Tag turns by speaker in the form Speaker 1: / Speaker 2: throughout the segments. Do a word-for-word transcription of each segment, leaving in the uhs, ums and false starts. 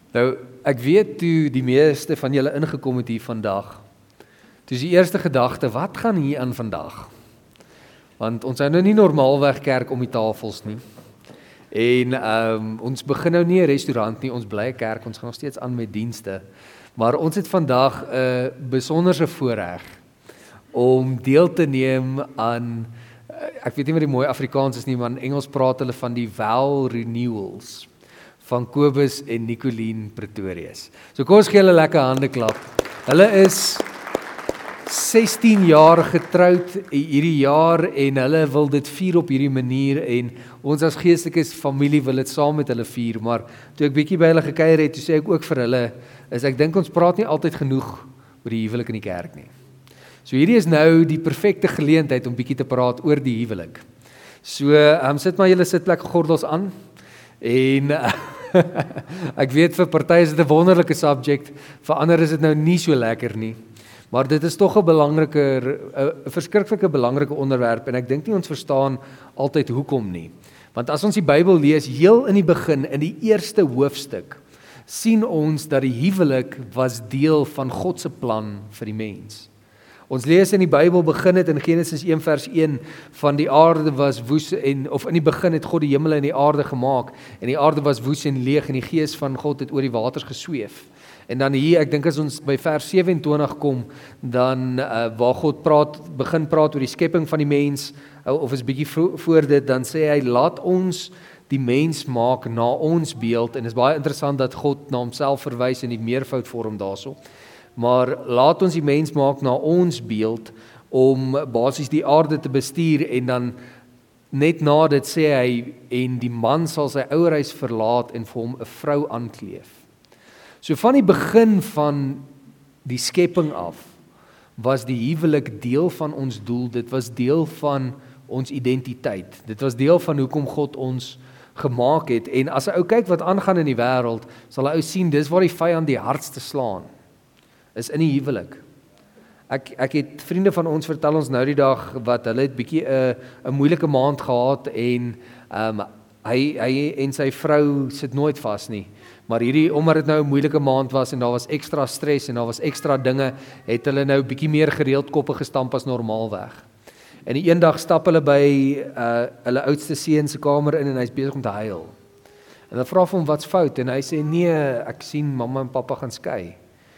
Speaker 1: Nou, ek weet toe die meeste van julle ingekom het hier vandag, toe is die eerste gedagte, wat gaan hier aan vandag? Want ons hou nou nie normaalweg kerk om die tafels nie. En um, ons begin nou nie 'n restaurant nie, ons bly 'n kerk, ons gaan nog steeds aan met dienste. Maar ons het vandag 'n uh, besonderse voorreg om deel te neem aan, uh, ek weet nie wat die mooi Afrikaans is nie, maar in Engels praat hulle van die vow renewals van Kobus en Nicoline Pretorius. So kom ons gee hulle lekker hande klap. Hulle is sestien jaar getroud hierdie jaar en hulle wil dit vier op hierdie manier en ons as geestelikes familie wil dit saam met hulle vier, maar toe ek bietjie by hulle gekuier het, toe sê ek ook vir hulle, is ek dink ons praat nie altyd genoeg oor die huwelik in die kerk nie. So hierdie is nou die perfekte geleentheid om bietjie te praat oor die huwelik. So, um, sit maar julle sitplek gordels aan en ek weet vir party is dit 'n wonderlike subject, vir ander is dit nou nie so lekker nie. Maar dit is tog 'n belangrike, 'n verskriklike belangrike onderwerp en ek dink nie ons verstaan altyd hoekom nie. Want as ons die Bybel lees, heel in die begin, in die eerste hoofstuk, sien ons dat die huwelik was deel van God se plan vir die mens. Ons lees in die Bybel begin het in Genesis een vers een van die aarde was woes en of in die begin het God die hemel en die aarde gemaak en die aarde was woes en leeg en die gees van God het oor die waters gesweef. En dan hier, ek dink as ons by vers sewe en twintig kom, dan uh, waar God praat, begin praat oor die skepping van die mens, uh, of is bietjie vro- voor dit, dan sê hy, laat ons die mens maak na ons beeld, en is baie interessant dat God na homself verwys in die meervoudvorm daarso, maar laat ons die mens maak na ons beeld, om basies die aarde te bestuur, en dan net na dit sê hy, en die man sal sy ouerhuis verlaat, en vir hom 'n vrou aankleef. So van die begin van die skepping af, was die huwelik deel van ons doel, dit was deel van ons identiteit, dit was deel van hoekom God ons gemaak het, en as 'n ou kyk wat aangaan in die wêreld, sal 'n ou sien, dis waar die vyand die hardste slaan, is in die huwelik. Ek, ek het vriende van ons vertel ons nou die dag, wat hulle het bietjie 'n 'n moeilike maand gehad, en um, hy, hy en sy vrou sit nooit vas nie, maar hierdie, omdat dit nou 'n moeilike maand was, en daar was ekstra stres, en daar was ekstra dinge, het hulle nou bietjie meer gereeld koppe gestamp as normaalweg. En die een dag stap hulle by uh, hulle oudste seun se kamer in, en hy's besig om te huil. En hulle vra vir hom, wat's fout? En hy sê, nee, ek sien mamma en pappa gaan skei.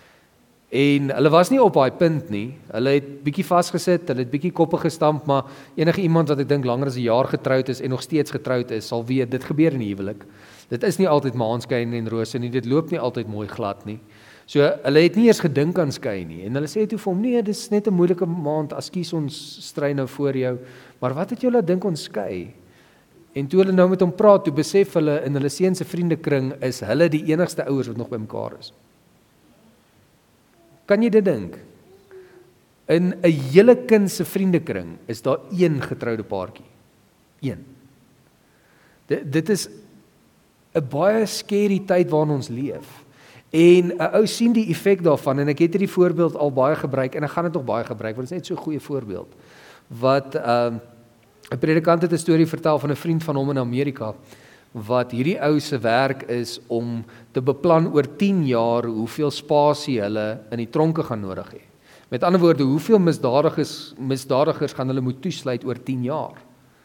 Speaker 1: En hulle was nie op daai punt nie, hulle het bietjie vasgesit, hulle het bietjie koppe gestamp, maar enige iemand wat ek dink langer as 'n jaar getroud is, en nog steeds getroud is, sal weet, dit gebeur in die huwelik. Dit is nie altyd maanskyn en rose nie, dit loop nie altyd mooi glad nie. So, hulle het nie eers gedink aan skei nie, en hulle sê toe vir hom, nee, dis net 'n moeilike maand, ekskuus ons stry nou voor jou, maar wat het jou laat dink ons skei? En toe hulle nou met hom praat, toe besef hulle, in hulle seun se vriendekring, is hulle die enigste ouers wat nog by mekaar is. Kan jy dit dink? In 'n hele kind se vriendekring, is daar een getroude paartjie. Een. Dit, dit is 'n baie scary tyd waarin ons leef. En 'n ou sien die effek daarvan, en ek het hierdie voorbeeld al baie gebruik, en ek gaan dit nog baie gebruik, want dit is net so 'n goeie voorbeeld. Wat, um, 'n predikant het 'n storie vertel van 'n vriend van hom in Amerika, wat hierdie ou se werk is om te beplan oor tien jaar hoeveel spasie hulle in die tronke gaan nodig hê. Met ander woorde, hoeveel misdadigers, misdadigers gaan hulle moet toesluit oor tien jaar.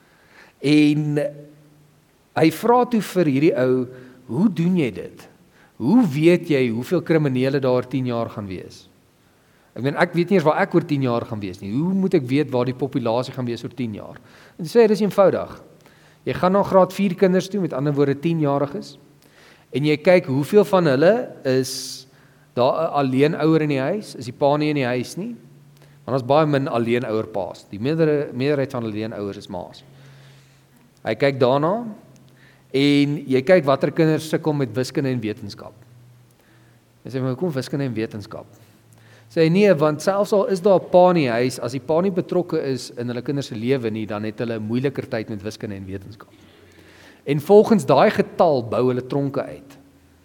Speaker 1: En hy vra toe vir hierdie ou, hoe doen jy dit? Hoe weet jy hoeveel kriminele daar tien jaar gaan wees? Ek meen, ek weet nie eens waar ek oor tien jaar gaan wees nie. Hoe moet ek weet waar die populasie gaan wees oor tien jaar? En hy sê, dit is eenvoudig. Jy gaan na graad vier kinders toe, met ander woorde tienjariges, en jy kyk hoeveel van hulle is daar 'n alleenouer in die huis, is die pa nie in die huis nie, want ons baie min alleenouer paas, die meerdere, meerderheid van alleenouers is maas. Hy kyk daarna, en jy kyk watter kinders sukkel met wiskunde en wetenskap. Hy sê, maar hoekom wiskunde en wetenskap? Sê hy, nee, want selfs al is daar 'n pa in die huis, as die pa nie betrokke is in hulle kinders se lewe nie, dan het hulle 'n moeiliker tyd met wiskunde en wetenskap. En volgens daai getal bou hulle tronke uit.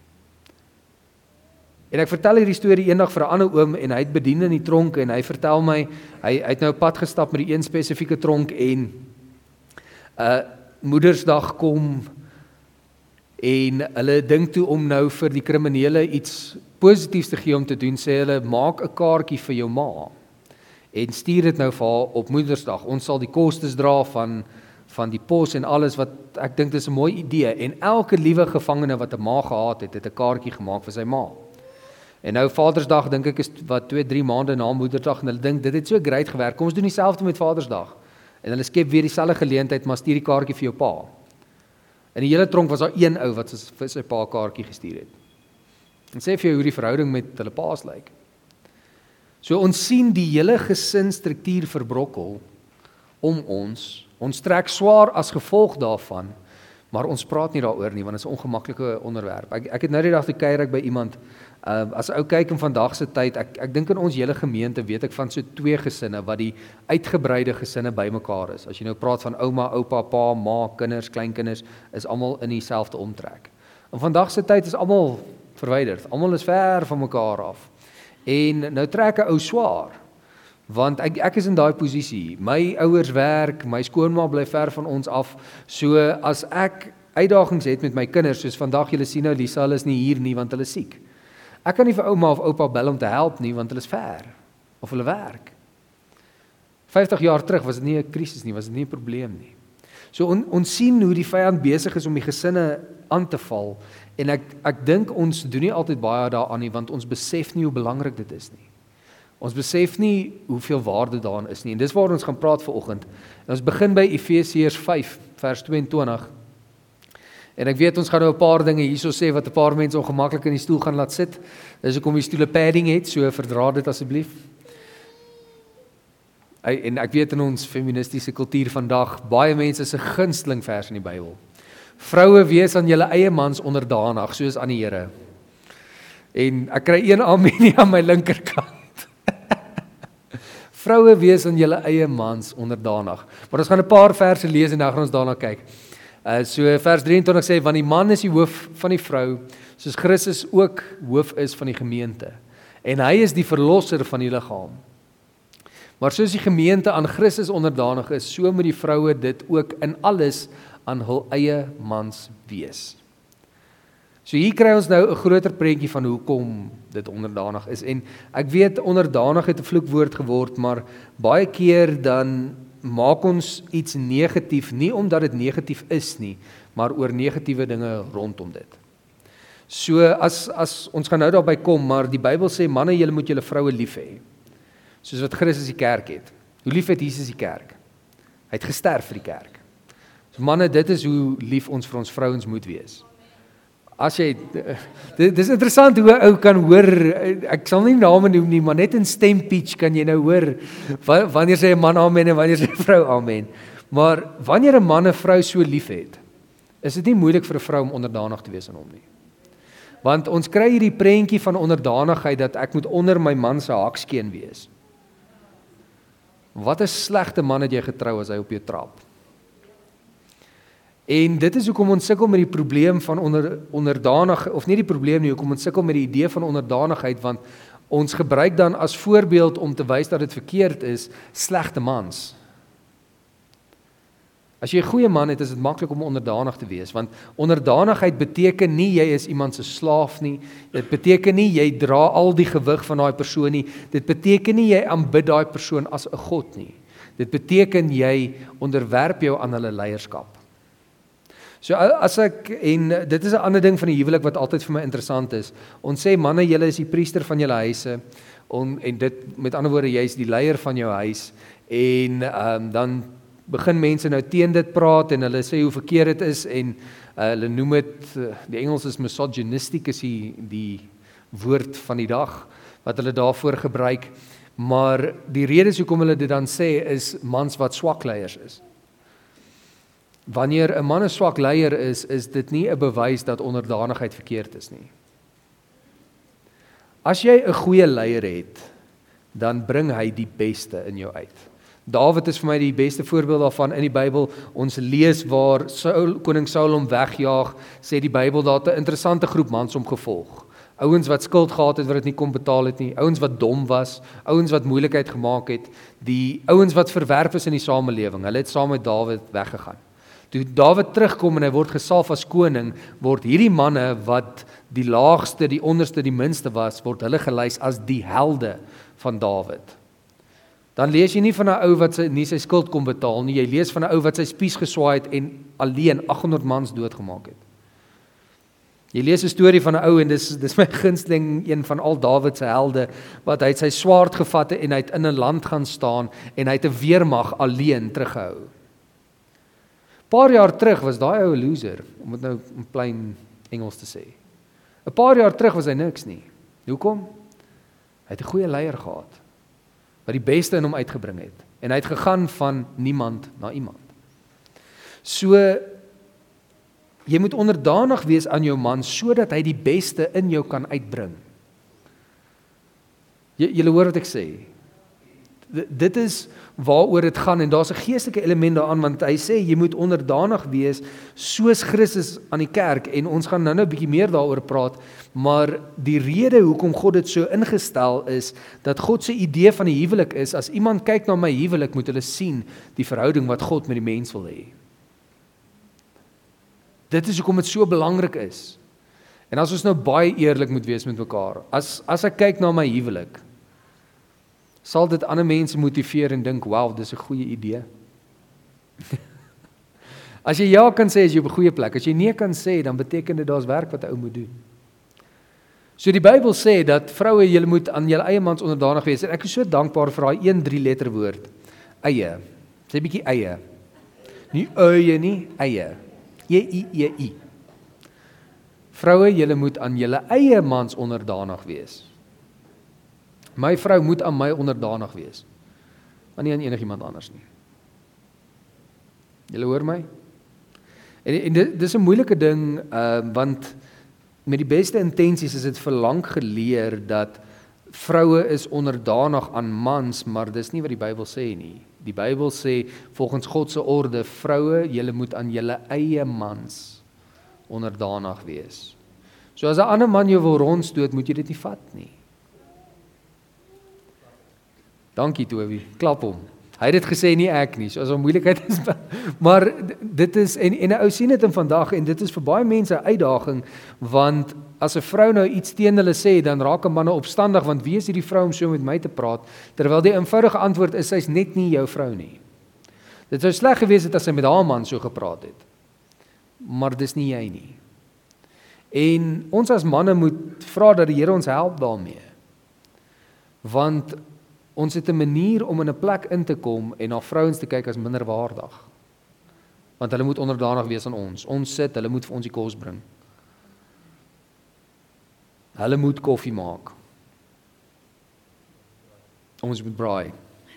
Speaker 1: En ek vertel hierdie storie eendag vir 'n ander oom, en hy het bedien in die tronk, en hy vertel my, hy, hy het nou 'n pad gestap met die een spesifieke tronk, en uh, Moedersdag kom, En hulle dink toe om nou vir die kriminele iets positiefs te gee om te doen, sê hulle, maak 'n kaartjie vir jou ma en stuur dit nou vir haar op Moedersdag. Ons sal die kostes dra van van die pos en alles wat, ek dink dis 'n mooi idee, en elke liewe gevangene wat 'n ma gehad het, het 'n kaartjie gemaak vir sy ma. En nou Vadersdag dink ek is wat twee, drie maande na Moedersdag, en hulle dink dit het so great gewerk, kom ons doen dieselfde met Vadersdag. En hulle skep weer dieselfde geleentheid, maar stuur die kaartjie vir jou pa. In die hele tronk was daar een ou wat vir sy pa kaartjie gestuur het. En sê vir jou hoe die verhouding met hulle paas lyk. So ons sien die hele gesinstruktuur verbrokkel om ons. Ons trek swaar as gevolg daarvan, maar ons praat nie daaroor nie, want dit is 'n ongemaklike onderwerp. Ek, ek het nou die dag te kuier ek by iemand, uh, as ou kyk in vandag se tyd, ek, ek dink in ons hele gemeente weet ek van so twee gesinne, wat die uitgebreide gesinne bymekaar is. As jy nou praat van ouma, oupa, pa, ma, kinders, kleinkinders, is almal in dieselfde omtrek. In vandag se tyd is almal verwyderd, almal is ver van mekaar af. En nou trek 'n ou swaar, want ek, ek is in daai posisie, my ouers werk, my skoonma bly ver van ons af, so as ek uitdagings het met my kinders, soos vandag, julle sien nou, Lisa, hulle is nie hier nie, want hulle is siek. Ek kan nie vir ouma of oupa bel om te help nie, want hulle is ver, of hulle werk. vyftig jaar terug was dit nie 'n krisis nie, was dit nie 'n probleem nie. So on, ons sien hoe die vyand besig is om die gesinne aan te val, en ek, ek dink ons doen nie altyd baie daaraan nie, want ons besef nie hoe belangrik dit is nie. Ons besef nie hoeveel waarde daarin is nie, en dis waar ons gaan praat vanoggend. Ons begin by Efesiërs vyf, vers tweeëntwintig, en ek weet ons gaan nou 'n paar dinge hierso sê, wat 'n paar mense ongemaklik in die stoel gaan laat sit, dis hoekom die stoele padding het, so verdra dit asseblief. En ek weet in ons feministiese kultuur vandag, baie mense se gunsteling vers in die Bybel. Vroue, wees aan julle eie mans onderdanig, soos aan die Here. En ek kry een amen nie aan my linkerkant. Vroue, wees aan julle eie mans onderdanig. Maar ons gaan 'n paar verse lees en dan gaan ons daarna kyk. Uh, so vers drieëntwintig sê, want die man is die hoof van die vrou, soos Christus ook hoof is van die gemeente. En hy is die verlosser van die liggaam. Maar soos die gemeente aan Christus onderdanig is, so moet die vroue dit ook in alles aan hul eie mans wees. So hier kry ons nou 'n groter prentjie van hoekom dit onderdanig is. En ek weet onderdanig het 'n vloekwoord geword, maar baie keer dan maak ons iets negatief, nie omdat dit negatief is nie, maar oor negatiewe dinge rondom dit. So as, as ons gaan nou daarby kom, maar die Bybel sê, manne, julle moet julle vroue lief hê, soos wat Christus die kerk het. Hoe lief het Jesus die kerk? Hy het gesterf vir die kerk. So manne, dit is hoe lief ons vir ons vrouens moet wees. As jy, dit is interessant hoe 'n ou kan hoor, ek sal nie name noem nie, maar net in stempitch kan jy nou hoor, wanneer sê 'n man amen en wanneer sê 'n vrou amen. Maar wanneer 'n man 'n vrou so lief het, is dit nie moeilik vir 'n vrou om onderdanig te wees aan hom nie. Want ons kry hierdie prentjie van onderdanigheid, dat ek moet onder my man se hakskeen wees. Wat 'n slegte man het jy getrou as hy op jou trap? En dit is hoekom ons sukkel met die probleem van onder, onderdanig, of nie die probleem nie, hoekom ons sukkel met die idee van onderdanigheid, want ons gebruik dan as voorbeeld om te wys dat dit verkeerd is, slegte mans. As jy 'n goeie man het, is dit maklik om onderdanig te wees, want onderdanigheid beteken nie jy is iemand se slaaf nie, dit beteken nie jy dra al die gewig van daai persoon nie, dit beteken nie jy aanbid daai persoon as 'n god nie, dit beteken jy onderwerp jou aan hulle leierskap. So as ek, en dit is 'n ander ding van die huwelik wat altyd vir my interessant is, ons sê manne, julle is die priester van julle huise, on, en dit, met ander woorde, jy is die leier van jou huis, en um, dan begin mense nou teen dit praat, en hulle sê hoe verkeerd dit is, en uh, hulle noem dit, uh, die Engels is misogynistic, is die, die woord van die dag, wat hulle daarvoor gebruik, maar die redes hoekom hulle dit dan sê, is mans wat swak leiers is. Wanneer 'n man 'n swak leier is, is dit nie 'n bewys dat onderdanigheid verkeerd is nie. As jy 'n goeie leier het, dan bring hy die beste in jou uit. Dawid is vir my die beste voorbeeld daarvan in die Bybel. Ons lees waar Saul, koning Saul hom wegjaag, sê die Bybel daar 'n interessante groep mans om gevolg. Ouens wat skuld gehad het wat dit nie kon betaal het nie, ouens wat dom was, ouens wat moeilikheid gemaak het, die ouens wat verwerp is in die samelewing. Hulle het saam met Dawid weggegaan. Toe Dawid terugkom en hy word gesalf as koning, word hierdie manne wat die laagste, die onderste, die minste was, word hulle gelys as die helde van Dawid. Dan lees jy nie van 'n ou wat sy, nie sy skuld kon betaal nie, jy lees van 'n ou wat sy spies geswaai het en alleen agt honderd mans doodgemaak het. Jy lees 'n storie van 'n ou en dis dis my gunsteling een van al Dawid se helde, wat hy het sy swaard gevat het en hy het in 'n land gaan staan en hy het 'n weermag alleen teruggehou. Paar jaar terug was daai ou 'n loser, om dit nou in plain Engels te sê. 'n Paar jaar terug was hy niks nie. Hoekom? Hy het 'n goeie leier gehad, wat die beste in hom uitgebring het. En hy het gegaan van niemand na iemand. So, jy moet onderdanig wees aan jou man, sodat hy die beste in jou kan uitbring. Jy, julle hoor wat ek sê. D- dit is waaroor dit gaan, en daar's 'n geestelike element daaraan, want hy sê, jy moet onderdanig wees, soos Christus aan die kerk, en ons gaan nou nou 'n bietjie meer daaroor praat, maar die rede hoekom God dit so ingestel is, dat God se idee van die huwelik is, as iemand kyk na my huwelik, moet hulle sien, die verhouding wat God met die mens wil hê. Dit is hoekom dit so belangrik is. En as ons nou baie eerlik moet wees met mekaar, as, as ek kyk na my huwelik, sal dit ander mense motiveer en dink, wow, dis 'n goeie idee. As jy ja kan sê, is jy op 'n goeie plek. As jy nee kan sê, dan beteken dit daar's werk wat 'n ou moet doen. So die Bybel sê dat vroue, julle moet aan julle eie mans onderdanig wees. En ek is so dankbaar vir daai een drie letter woord, eie. Sê 'n bietjie eie. Nie eie nie, eie. E I E I. Vroue, julle moet aan julle eie mans onderdanig wees. My vrou moet aan my onderdanig wees, maar nie aan enigiemand anders nie. Julle hoor my? En, en dit, dit is 'n moeilike ding, uh, want met die beste intensies is dit vir lank geleer dat vroue is onderdanig aan mans, maar dis nie wat die Bybel sê nie. Die Bybel sê, volgens God se orde, vroue, julle moet aan julle eie mans onderdanig wees. So as 'n ander man jou wil rondstoot, moet jy dit nie vat nie. Dankie Toby, klap hom. Hy het dit gesê, nie ek nie, so as 'n moeilikheid is, maar dit is, en, en 'n ou sien dit in vandag, en dit is vir baie mense 'n uitdaging, want as 'n vrou nou iets teen hulle sê, dan raak 'n manne opstandig, want wie is hierdie vrou om so met my te praat, terwyl die eenvoudige antwoord is, sy's net nie jou vrou nie. Dit sou sleg gewees het as sy met haar man so gepraat het, maar dis nie jy nie. En ons as manne moet vra dat die Here ons help daarmee, want ons het 'n manier om in 'n plek in te kom en na vrouens te kyk as minderwaardig. Want hulle moet onderdanig wees aan ons. Ons sit, hulle moet vir ons die kos bring. Hulle moet koffie maak. Ons moet braai.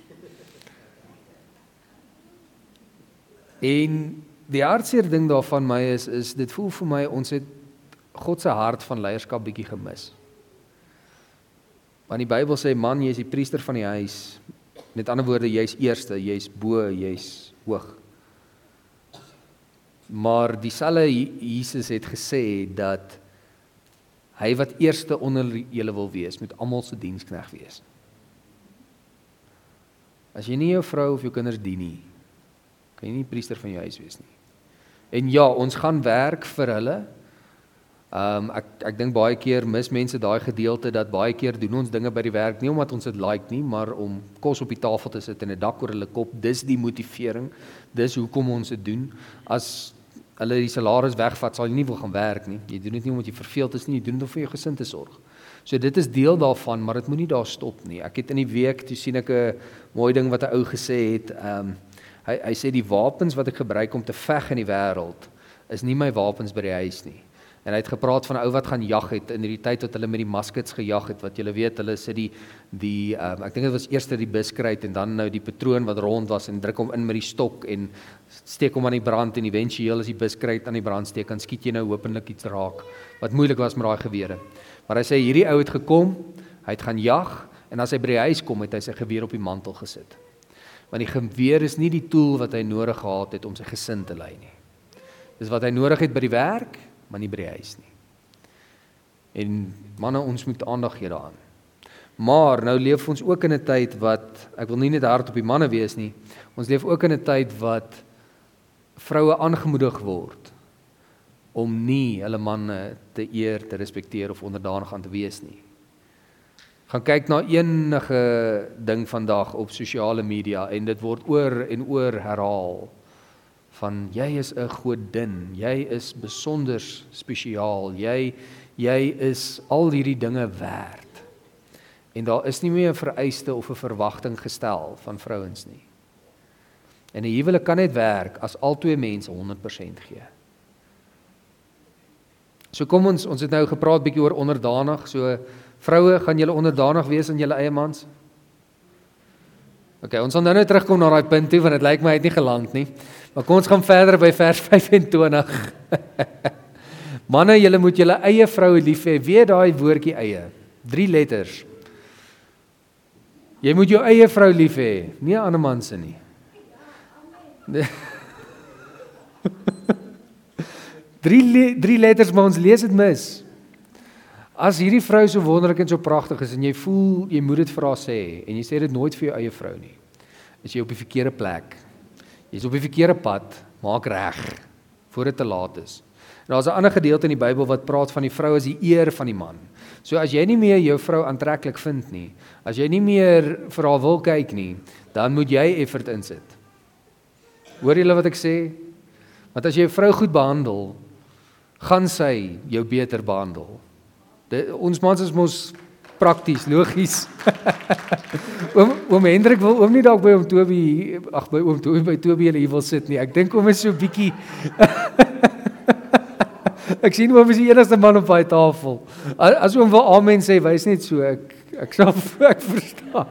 Speaker 1: En die hartseer ding daarvan my is, is dit voel vir my, ons het God se hart van leierskap bietjie gemis. Want die Bybel sê, man, jy is die priester van die huis. Met ander woorde, jy is eerste, jy is bo, jy is hoog. Maar dieselfde Jesus het gesê dat hy wat eerste onder julle wil wees, moet almal se diensknegt wees. As jy nie jou vrou of jou kinders dien nie, kan jy nie priester van jou huis wees nie. En ja, ons gaan werk vir hulle. Um, ek, ek dink baie keer mis mense daai gedeelte, dat baie keer doen ons dinge by die werk, nie omdat ons dit like nie, maar om kos op die tafel te sit en 'n dak oor hulle kop, dis die motivering, dis hoekom ons dit doen. As hulle die salaris wegvat, sal jy nie wil gaan werk nie, jy doen dit nie omdat jy verveeld is nie, jy doen dit om vir jou gesin te sorg. So dit is deel daarvan, maar dit moet nie daar stop nie. Ek het in die week, toe sien ek 'n mooi ding wat 'n ou gesê het, um, hy, hy sê die wapens wat ek gebruik om te veg in die wêreld, is nie my wapens by die huis nie. En hy het gepraat van 'n ou wat gaan jag het, in die tyd wat hulle met die muskets gejag het, wat julle weet, hulle sit die, die um, ek dink dit was eers die buskruit, en dan nou die patroon wat rond was, en druk hom in met die stok, en steek hom aan die brand, en eventueel as die buskruit aan die brand steek, dan skiet jy nou hopelik iets raak, wat moeilik was met daai gewere. Maar hy sê, hierdie ou het gekom, hy het gaan jag, en as hy by die huis kom, het hy sy geweer op die mantel gesit. Want die geweer is nie die tool wat hy nodig gehad het om sy gesin te lei nie. Dis wat hy nodig het by die werk, maar nie by die huis nie. En manne, ons moet aandag gee daaraan. Maar nou leef ons ook in 'n tyd wat, ek wil nie net hard op die manne wees nie, ons leef ook in 'n tyd wat vroue aangemoedig word om nie hulle manne te eer, te respekteer of onderdanig aan te wees nie. Gaan kyk na enige ding vandag op sosiale media en dit word oor en oor herhaal van jy is 'n godin, jy is besonder spesiaal, jy jy is al hierdie dinge werd. En daar is nie meer 'n vereiste of 'n verwagting gestel van vrouens nie. En 'n huwelik kan net werk as albei mense honderd persent gee. So kom ons, ons het nou gepraat bietjie oor onderdanig, so vroue, gaan julle onderdanig wees aan julle eie mans? Ok, ons sal nou nou terugkom na daai punt toe, want dit lyk my hy het nie geland nie. Maar kom ons gaan verder by vers vyf en twintig. Manne, julle moet julle eie vroue lief hê. Weet daai woordjie eie? Drie letters. Jy moet jou eie vrou lief hê, nie 'n ander man se nie. drie, drie letters, maar ons lees dit mis. As hierdie vrou so wonderlik en so pragtig is en jy voel jy moet dit vir haar sê en jy sê dit nooit vir jou eie vrou nie, is jy op die verkeerde plek. Jy's op die verkeerde pad, maak reg voor dit te laat is. En daar's 'n ander gedeelte in die Bybel wat praat van die vrou as die eer van die man. So as jy nie meer jou vrou aantreklik vind nie, as jy nie meer vir haar wil kyk nie, dan moet jy effort insit. Hoor julle wat ek sê? Want as jy 'n vrou goed behandel, gaan sy jou beter behandel. De, ons mans is mos prakties, logies. oom, oom Hendrik wil oom nie dalk by oom Toby, ag by oom Toby by Toby hulle hier wil sit nie. Ek dink oom is so bietjie Ek sien oom is die enigste man op daai tafel. As oom wil amen sê, wys net so, ek ek sal ek verstaan.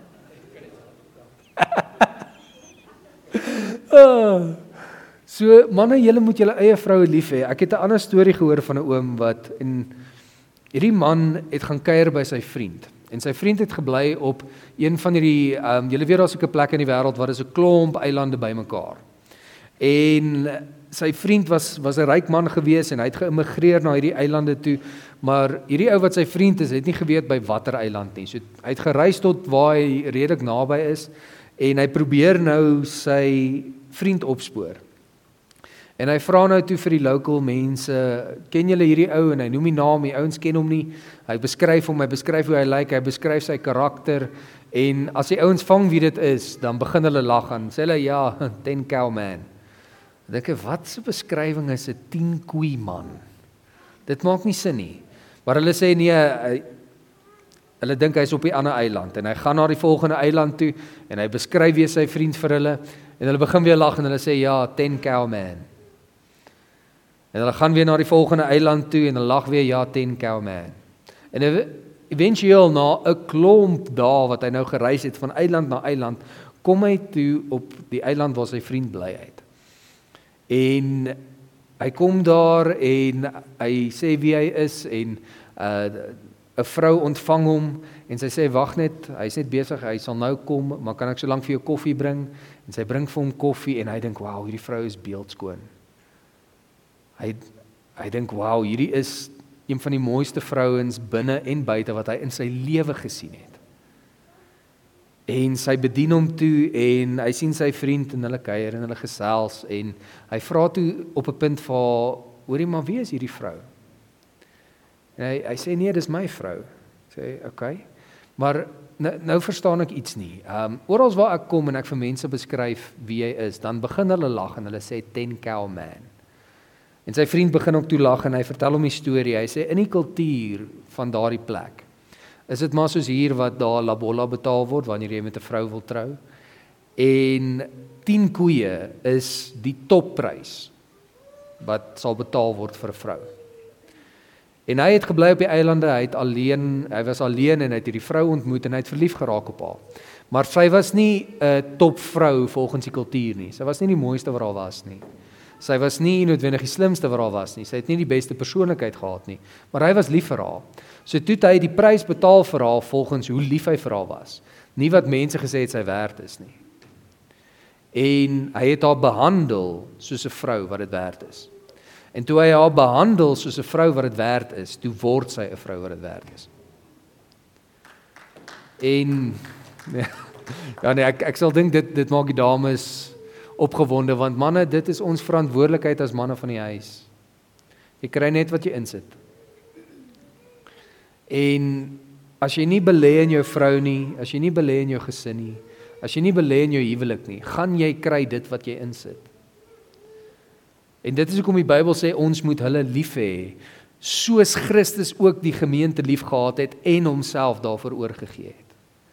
Speaker 1: So manne, julle moet julle eie vroue lief hê. Ek het 'n ander storie gehoor van 'n oom wat en hierdie man het gaan kuier by sy vriend. En sy vriend het gebly op een van hierdie um, julle weet daar's 'n plek in die wêreld waar daar is 'n klomp eilande bymekaar. En sy vriend was was 'n ryk man gewees en hy het geïmmigreer na hierdie eilande toe, maar hierdie ou wat sy vriend is, het nie geweet by watter eiland nie. So hy het gereis tot waar hy redelik naby is en hy probeer nou sy vriend opspoor. En hy vra nou toe vir die local mense, ken julle hierdie ou? En hy noem die naam, die ouens ken hom nie. Hy beskryf hom, hy beskryf hoe hy lyk, hy beskryf sy karakter en as die ouens vang wie dit is, dan begin hulle lag en sê hulle ja, ten cow man. Ek dink, wat se beskrywing is 'n tien koei man? Dit maak nie sin nie. Maar hulle sê nee, hy, hulle dink hy's op die ander eiland en hy gaan na die volgende eiland toe en hy beskryf weer sy vriend vir hulle en hulle begin weer lag en hulle sê ja, ten cow man. En hulle gaan weer na die volgende eiland toe en hulle lag weer ja, ten cow man. En eventueel na 'n klomp dae wat hy nou gereis het van eiland na eiland, kom hy toe op die eiland waar sy vriend bly uit. En hy kom daar en hy sê wie hy is en 'n uh, vrou ontvang hom en sy sê wag net, hy's net besig, hy sal nou kom, maar kan ek so lank vir jou koffie bring? En sy bring vir hom koffie en hy dink, "Wow, hierdie vrou is beeldskoon." Hy hy dink, "Wow, hierdie is een van die mooiste vrouens binne en buite wat hy in sy lewe gesien het." En sy bedien hom toe en hy sien sy vriend en hulle kuier en hulle gesels en hy vra toe op 'n punt vir haar, "Hoorie, maar wie is hierdie vrou?" En hy hy sê nee, dis my vrou. Sê, "Okay. Maar nou, nou verstaan ek iets nie. Ehm um, oral waar ek kom en ek vir mense beskryf wie hy is, dan begin hulle lag en hulle sê ten cow man." En sy vriend begin ook toe lag en hy vertel hom die storie. Hy sê in die kultuur van daardie plek is dit maar soos hier wat daar labolla betaal word wanneer jy met 'n vrou wil trou. En tien koeie is die topprys wat sal betaal word vir 'n vrou. En hy het gebly op die eilande, hy het alleen, hy was alleen en hy het hierdie vrou ontmoet en hy het verlief geraak op haar. Maar sy was nie 'n topvrou volgens die kultuur nie. Sy was nie die mooiste wat daar was nie. Sy was nie noodwendig die slimste wat daar was nie. Sy het nie die beste persoonlikheid gehad nie, maar hy was lief vir haar. So toe het hy die prys betaal vir haar volgens hoe lief hy vir haar was, nie wat mense gesê het sy werd is nie. En hy het haar behandel soos 'n vrou wat dit werd is. En toe hy haar behandel soos 'n vrou wat dit werd is, toe word sy 'n vrou wat dit werd is. En ja nee, ek ek sal dink dit dit maak die dames opgewonde, want manne, dit is ons verantwoordelikheid as manne van die huis. Jy kry net wat jy insit. En as jy nie belê in jou vrou nie, as jy nie belê in jou gesin nie, as jy nie belê in jou huwelik nie, gaan jy kry dit wat jy insit. En dit is hoekom die Bybel sê, ons moet hulle lief hê, soos Christus ook die gemeente lief gehad het en homself daarvoor oorgegee het.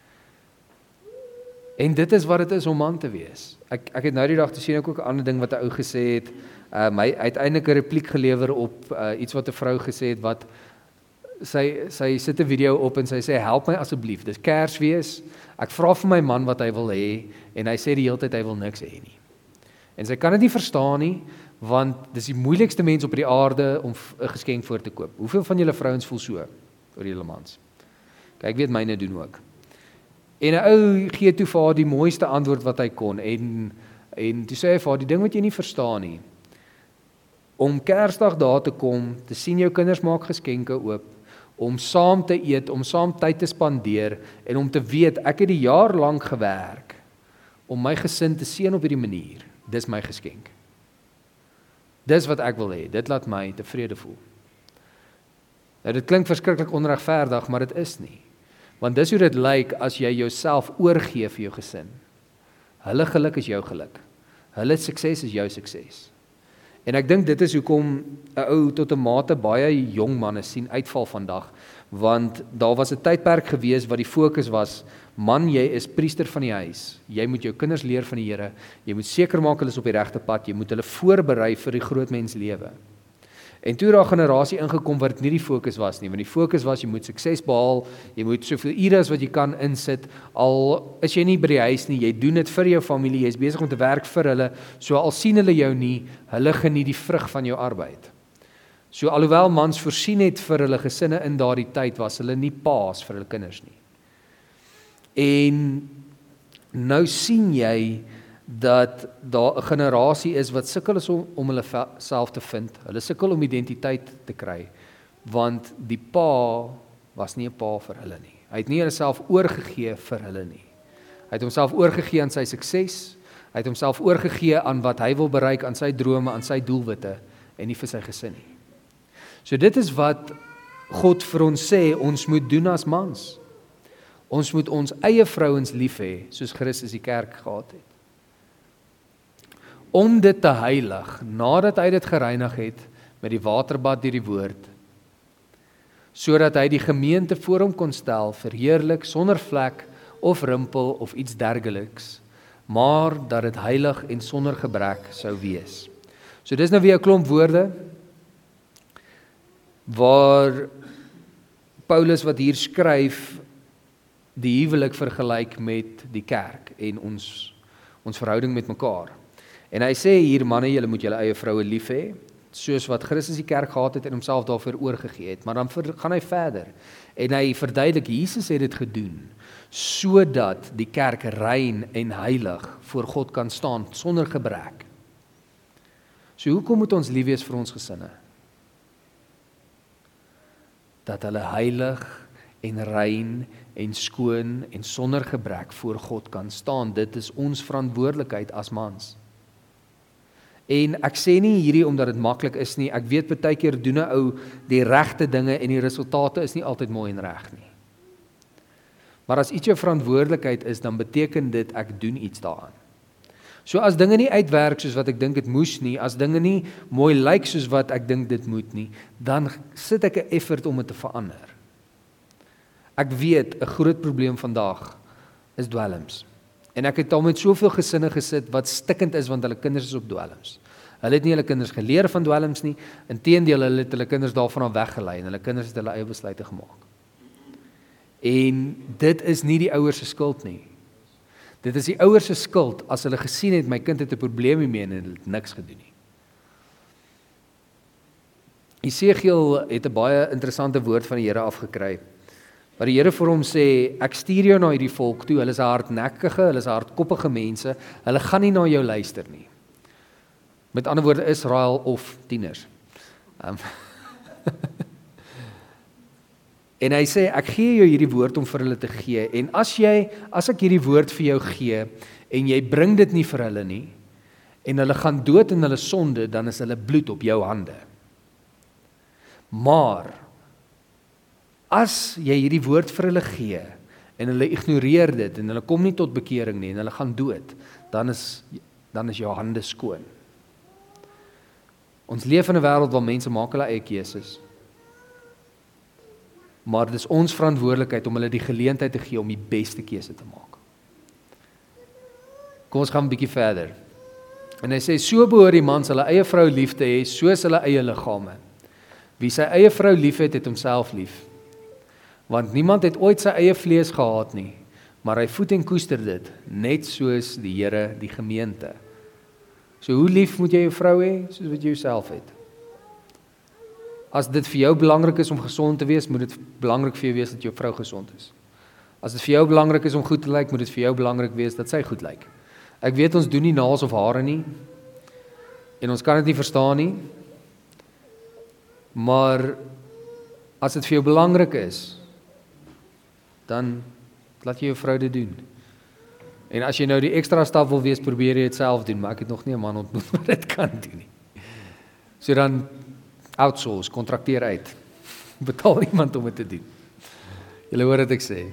Speaker 1: En dit is wat dit is om man te wees. Ek, ek het nou die dag te sien ook 'n ander ding wat 'n ou gesê het, uh, my uiteindelik 'n repliek gelewer op uh, iets wat 'n vrou gesê het, wat sy, sy sit 'n video op en sy sê, help my asseblief, dis Kersfees, ek vra vir my man wat hy wil hê, en hy sê die hele tyd hy wil niks hê nie. En sy kan dit nie verstaan nie, want dis die moeilikste mens op die aarde om 'n geskenk voor te koop. Hoeveel van julle vrouens voel so oor julle mans? Kyk, ek weet myne doen ook. En 'n ou gee toe vir haar die mooiste antwoord wat hy kon, en, en toe sê hy vir haar, die ding wat jy nie verstaan nie, om Kersdag daar te kom, te sien jou kinders maak geskenke oop, om saam te eet, om saam tyd te spandeer, en om te weet, ek het die jaar lank gewerk, om my gesin te seën op hierdie manier, dis my geskenk. Dis wat ek wil hê, dit laat my tevrede voel. Nou, dit klink verskriklik onregverdig, maar dit is nie. Want dis hoe dit lyk as jy jouself oorgee vir jou gesin. Hulle geluk is jou geluk. Hulle sukses is jou sukses. En ek dink dit is hoekom 'n ou tot 'n mate baie jong manne sien uitval vandag, want daar was 'n tydperk gewees wat die fokus was, man, jy is priester van die huis, jy moet jou kinders leer van die Here, jy moet seker maak hulle is op die regte pad, jy moet hulle voorberei vir die groot mens lewe. En toe daar 'n generasie ingekom wat dit nie die fokus was nie, want die fokus was, jy moet sukses behaal, jy moet soveel ure as wat jy kan insit, al is jy nie by die huis nie, jy doen dit vir jou familie, jy is besig om te werk vir hulle, so al sien hulle jou nie, hulle geniet die vrug van jou arbeid. So alhoewel mans voorsien het vir hulle gesinne in daardie tyd, was hulle nie paas vir hulle kinders nie. En nou sien jy dat daar 'n generasie is wat sukkel is om, om hulle self te vind, hulle sukkel om identiteit te kry, want die pa was nie 'n pa vir hulle nie. Hy het nie homself oorgegee vir hulle nie. Hy het homself oorgegee aan sy sukses, hy het homself oorgegee aan wat hy wil bereik, aan sy drome, aan sy doelwitte, en nie vir sy gesin nie. So dit is wat God vir ons sê, ons moet doen as mans. Ons moet ons eie vrouens lief hê, soos Christus die kerk gehad het. Om dit te heilig, nadat hy dit gereinig het, met die waterbad deur die woord, sodat hy die gemeente voor hom kon stel, verheerlik, sonder vlek, of rimpel, of iets dergeliks, maar dat dit heilig en sonder gebrek sou wees. So dis nou weer 'n klomp woorde, waar Paulus wat hier skryf, die huwelik vergelyk met die kerk, en ons, ons verhouding met mekaar. En hy sê hier, manne, julle moet julle eie vroue lief hê, soos wat Christus die kerk gehad het en homself daarvoor oorgegee het. Maar dan gaan hy verder, en hy verduidelik, Jesus het dit gedoen, sodat die kerk rein en heilig voor God kan staan, sonder gebrek. So hoekom moet ons lief wees vir ons gesinne? Dat hulle heilig en rein en skoon en sonder gebrek voor God kan staan. Dit is ons verantwoordelikheid as mans. En ek sê nie hierdie omdat dit maklik is nie, ek weet baie keer doen 'n ou die regte dinge en die resultate is nie altyd mooi en reg nie. Maar as iets jou verantwoordelikheid is, dan beteken dit ek doen iets daaraan. So as dinge nie uitwerk soos wat ek dink dit moes nie, as dinge nie mooi lyk soos wat ek dink dit moet nie, dan sit ek 'n effort om dit te verander. Ek weet, 'n groot probleem vandag is dwelms. En ek het al met soveel gesinne gesit wat stikkend is want hulle kinders is op dwelms. Hulle het nie hulle kinders geleer van dwelms nie, inteendeel hulle het hulle kinders daarvan af weggelei en hulle kinders het hulle eie besluite gemaak. En dit is nie die ouers se skuld nie. Dit is die ouers se skuld as hulle gesien het my kind het 'n probleem hiermee en hulle het niks gedoen nie. Esegiel het 'n baie interessante woord van die Here afgekry. Waar die Here vir hom sê, ek stuur jou na hierdie volk toe, hulle is hardnekkige, hulle is hardkoppige mense, hulle gaan nie na jou luister nie. Met ander woorde, Israel of tieners. Um, en hy sê, ek gee jou hierdie woord om vir hulle te gee, en as jy, as ek hierdie woord vir jou gee, en jy bring dit nie vir hulle nie, en hulle gaan dood in hulle sonde, dan is hulle bloed op jou hande. Maar, as jy hierdie woord vir hulle gee, en hulle ignoreer dit, en hulle kom nie tot bekering nie, en hulle gaan dood, dan is, dan is jou hande skoon. Ons leef in 'n wêreld waar mense maak hulle eie keuses. Maar dit is ons verantwoordelikheid om hulle die geleentheid te gee om die beste keuse te maak. Kom ons gaan 'n bietjie verder. En hy sê, so behoort die man hulle eie vrou lief te hê, soos hulle eie liggame. Wie sy eie vrou lief het, het homself lief. Want niemand het ooit sy eie vlees gehaat nie, maar hy voed en koester dit, net soos die Here die gemeente. So hoe lief moet jy jou vrou hê, soos wat jy jouself het? As dit vir jou belangrik is om gesond te wees, moet dit belangrik vir jou wees dat jou vrou gesond is. As dit vir jou belangrik is om goed te lyk, moet dit vir jou belangrik wees dat sy goed lyk. Ek weet ons doen nie naels of hare nie, en ons kan dit nie verstaan nie, maar as dit vir jou belangrik is, dan laat jy jou vrou dit doen. En as jy nou die extra stap wil wees, probeer jy dit self doen, maar ek het nog nie 'n man ontmoet wat dit kan doen nie. So dan outsource, kontrakteer uit. Betaal iemand om dit te doen. Julle hoor wat ek sê.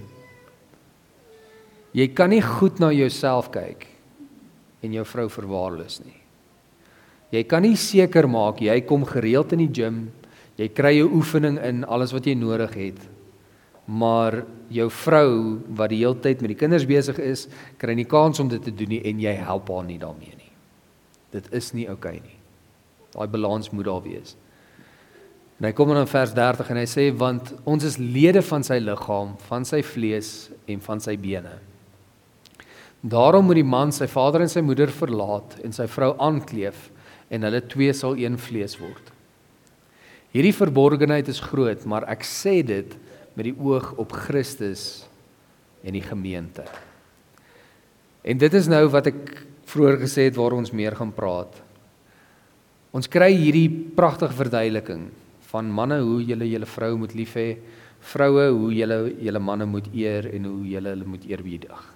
Speaker 1: Jy kan nie goed na jouself kyk en jou vrou verwaarloos nie. Jy kan nie seker maak, jy kom gereeld in die gym, jy kry jou oefening in, alles wat jy nodig het, maar jou vrou, wat die hele tyd met die kinders besig is, kry nie kans om dit te doen nie, en jy help haar nie daarmee nie. Dit is nie oukei nie. Daai balans moet daar wees. En hy kom in vers dertig en hy sê, want ons is lede van sy liggaam, van sy vlees en van sy bene. Daarom moet die man sy vader en sy moeder verlaat en sy vrou aankleef, en hulle twee sal een vlees word. Hierdie verborgenheid is groot, maar ek sê dit met die oog op Christus en die gemeente. En dit is nou wat ek vroeër gesê het, waar ons meer gaan praat. Ons kry hierdie pragtige verduideliking van manne, hoe julle julle vrou moet lief hê, vroue, hoe julle julle manne moet eer, en hoe julle hulle moet eerbiedig.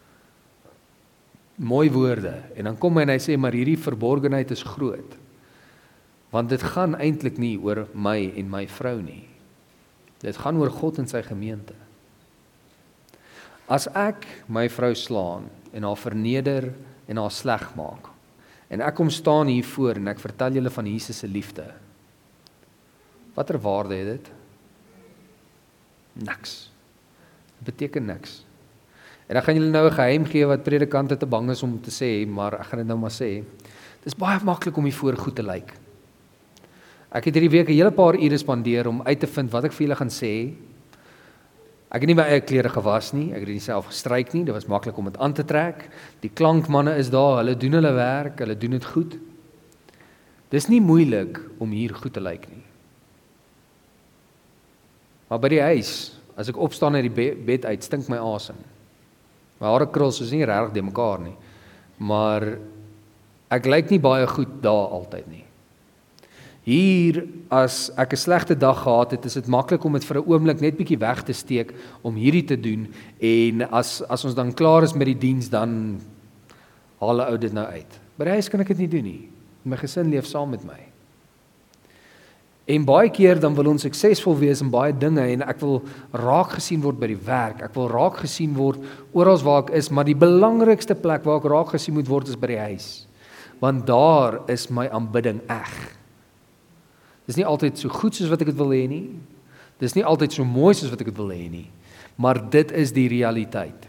Speaker 1: Mooi woorde, en dan kom hy en hy sê, maar hierdie verborgenheid is groot, want dit gaan eintlik nie oor my en my vrou nie. Dit gaan oor God en sy gemeente. As ek my vrou slaan en haar verneder en haar sleg maak, en ek kom staan hier voor en ek vertel julle van Jesus se liefde, watter waarde het dit? Niks. Dit beteken niks. En dan gaan julle nou 'n geheim gee wat predikante te bang is om te sê, maar ek gaan dit nou maar sê. Dit is baie maklik om hier voor goed te lyk. Ek het hierdie week 'n hele paar ure spandeer om uit te vind wat ek vir julle gaan sê. Ek het nie my eie klere gewas nie, ek het dit nie self gestryk nie, dit was maklik om dit aan te trek. Die klankmanne is daar, hulle doen hulle werk, hulle doen dit goed. Dis nie moeilik om hier goed te lyk nie. Maar by die huis, as ek opstaan uit die bed uit, stink my asem. My hare krul soos nie regtig de mekaar nie, maar ek lyk nie baie goed daar altyd nie. Hier, as ek 'n slegte dag gehad het, is dit maklik om dit vir 'n oomblik net bietjie weg te steek, om hierdie te doen, en as, as ons dan klaar is met die diens, dan haal 'n ou dit nou uit. By die huis kan ek dit nie doen nie. My gesin leef saam met my. En baie keer dan wil ons suksesvol wees in baie dinge, en ek wil raak gesien word by die werk, ek wil raak gesien word oral waar ek is, maar die belangrikste plek waar ek raak gesien moet word is by die huis, want daar is my aanbidding eg. Dis nie altyd so goed soos wat ek dit wil hê nie, dis nie altyd so mooi soos wat ek dit wil hê nie, maar dit is die realiteit.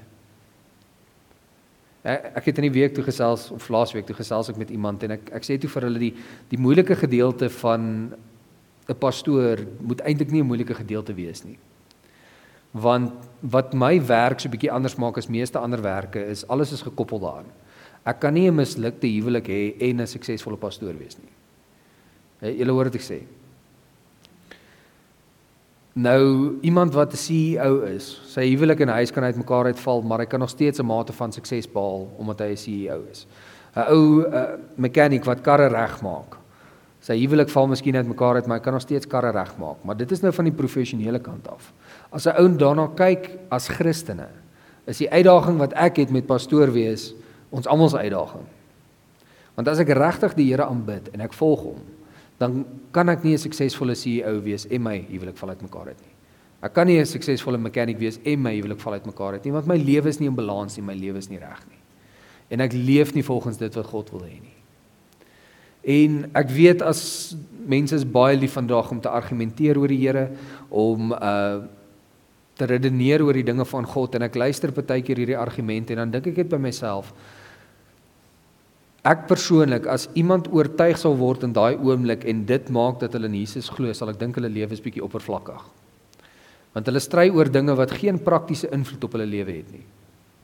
Speaker 1: Ek, ek het in die week toe gesels, of laas week toe gesels ek met iemand, en ek, ek sê toe vir hulle, die, die moeilike gedeelte van 'n pastoor moet eintlik nie 'n moeilike gedeelte wees nie. Want wat my werk so 'n bietjie anders maak as meeste ander werke, is alles is gekoppel daaraan. Ek kan nie 'n mislukte huwelik hê en 'n suksesvolle pastoor wees nie. Julle hoor wat ek sê. Nou, iemand wat 'n C E O is, sy huwelik en huis kan uitmekaar uitval, maar hy kan nog steeds 'n mate van sukses behaal, omdat hy 'n C E O is. 'n Ou uh, mechanic wat karre regmaak, sy huwelik val miskien uitmekaar uit, maar hy kan nog steeds karre regmaak, maar dit is nou van die professionele kant af. As 'n ou daarna kyk as Christene, is die uitdaging wat ek het met pastoor wees, ons almal se uitdaging. Want as ek regtig die Here aanbid en ek volg hom, dan kan ek nie 'n suksesvolle C E O wees en my huwelik val uitmekaar uit nie. Ek kan nie 'n suksesvolle mechanic wees en my huwelik val uitmekaar uit nie, want my lewe is nie in balans nie, my lewe is nie reg nie. En ek leef nie volgens dit wat God wil hê nie. En ek weet as mense is baie lief vandag om te argumenteer oor die Here, om uh, te redeneer oor die dinge van God, en ek luister partykeer hierdie argumente, en dan dink ek dit by myself, ek persoonlik, as iemand oortuig sal word in daai oomblik, en dit maak dat hulle in Jesus glo, sal ek dink hulle lewe is bietjie oppervlakkig. Want hulle stry oor dinge wat geen praktiese invloed op hulle lewe het nie.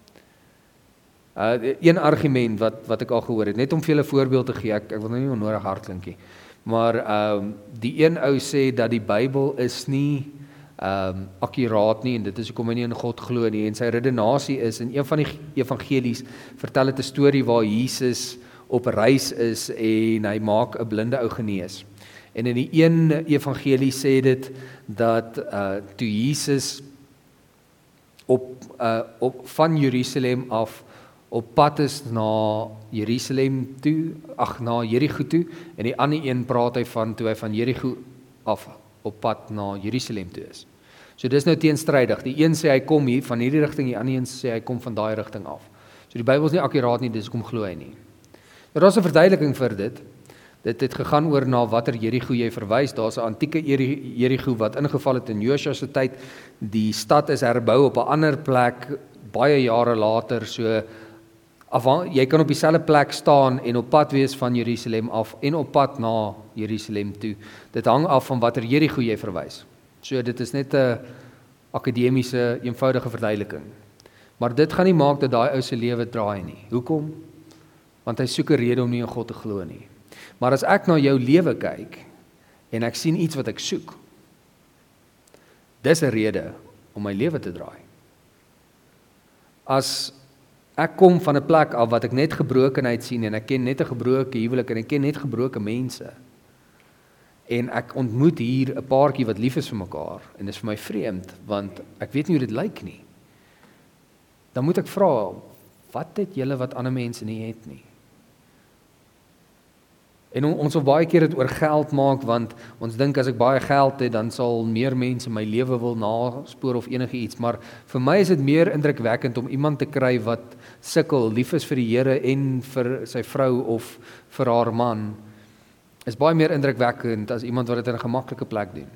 Speaker 1: Uh, een argument wat, wat ek al gehoor het, net om vir julle 'n voorbeeld te gee, ek, ek wil nou nie onnodig hard klink nie, maar um, die een ou sê dat die Bybel is nie um, akkuraat nie, en dit is hoekom hy nie in God glo nie, en sy redenasie is, in een van die evangelies vertel het 'n storie waar Jesus op reis is, en hy maak 'n blinde ou genees. En in die een evangelie sê dit, dat uh, toe Jesus op, uh, op, van Jerusalem af, op pad is na Jerusalem toe, ag na Jerigo toe, en die ander een praat hy van, toe hy van Jerigo af, op pad na Jerusalem toe is. So dis nou teenstrydig, die een sê hy kom hier, van hierdie rigting, die ander een sê hy kom van daai rigting af. So die Bybel is nie akkuraat nie, dis kom glo hy nie. Nou daar is 'n verduideliking vir dit, dit het gegaan oor na watter Jerigo jy verwys, daar is 'n antieke Jerigo wat ingeval het in Josua se tyd, die stad is herbou op 'n ander plek, baie jare later, so, Afhan, jy kan op dieselfde plek staan en op pad wees van Jerusalem af en op pad na Jerusalem toe. Dit hang af van watter Jerigo jy verwys. So dit is net 'n akademiese, eenvoudige verduideliking. Maar dit gaan nie maak dat daai ou se lewe draai nie. Hoekom? Want hy soek 'n rede om nie in God te glo nie. Maar as ek na jou lewe kyk en ek sien iets wat ek soek, dis 'n rede om my lewe te draai. As ek kom van 'n plek af wat ek net gebrokenheid sien, en ek ken net 'n gebroke huwelik, en ek ken net gebroke mense, en ek ontmoet hier 'n paartjie wat lief is vir mekaar, en dit is vir my vreemd, want ek weet nie hoe dit lyk nie, dan moet ek vra, wat het julle wat ander mense nie het nie? En ons wil baie keer dit oor geld maak, want ons dink as ek baie geld het, dan sal meer mense my lewe wil naspoor of enige iets, maar vir my is dit meer indrukwekkend om iemand te kry wat sukkel, lief is vir die Here en vir sy vrou of vir haar man, is baie meer indrukwekkend as iemand wat dit in 'n gemaklike plek doen.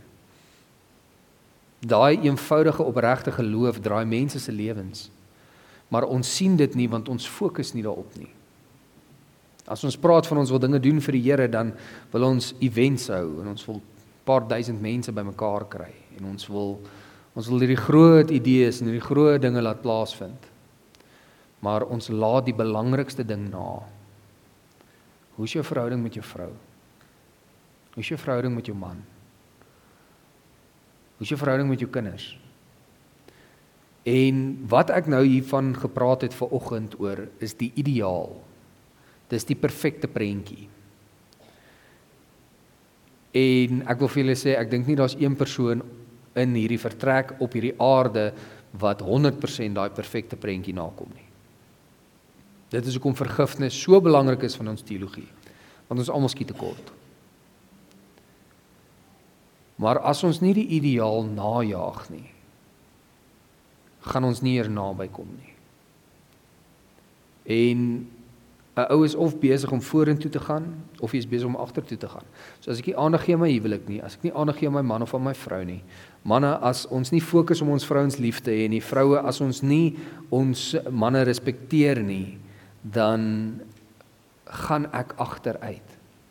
Speaker 1: Daai eenvoudige opregte geloof draai mense se lewens, maar ons sien dit nie, want ons fokus nie daarop nie. As ons praat van ons wil dinge doen vir die Here, dan wil ons events hou, en ons wil paar duisend mense bymekaar kry, en ons wil, ons wil hierdie groot idees en hierdie groot dinge laat plaasvind. Maar ons laat die belangrikste ding na. Hoe is jou verhouding met jou vrou? Hoe is jou verhouding met jou man? Hoe is jou verhouding met jou kinders? En wat ek nou hiervan gepraat het vanoggend oor, is die ideaal. Dis die perfekte prentjie. En ek wil vir julle sê, ek dink nie daar's een persoon in hierdie vertrek op hierdie aarde wat honderd persent daai perfekte prentjie nakom nie. Dit is hoekom vergifnis so belangrik is van ons teologie, want ons almal skiet tekort. Maar as ons nie die ideaal najaag nie, gaan ons nie hier naby kom nie. En 'n ou is of besig om vorentoe te gaan, of hy is besig om agtertoe te gaan. So as ek nie aandag gee aan my huwelik nie, as ek nie aandag gee aan my man of aan my vrou nie, manne, as ons nie fokus om ons vrouens lief te hê nie, vroue, as ons nie ons manne respekteer nie, dan gaan ek agteruit.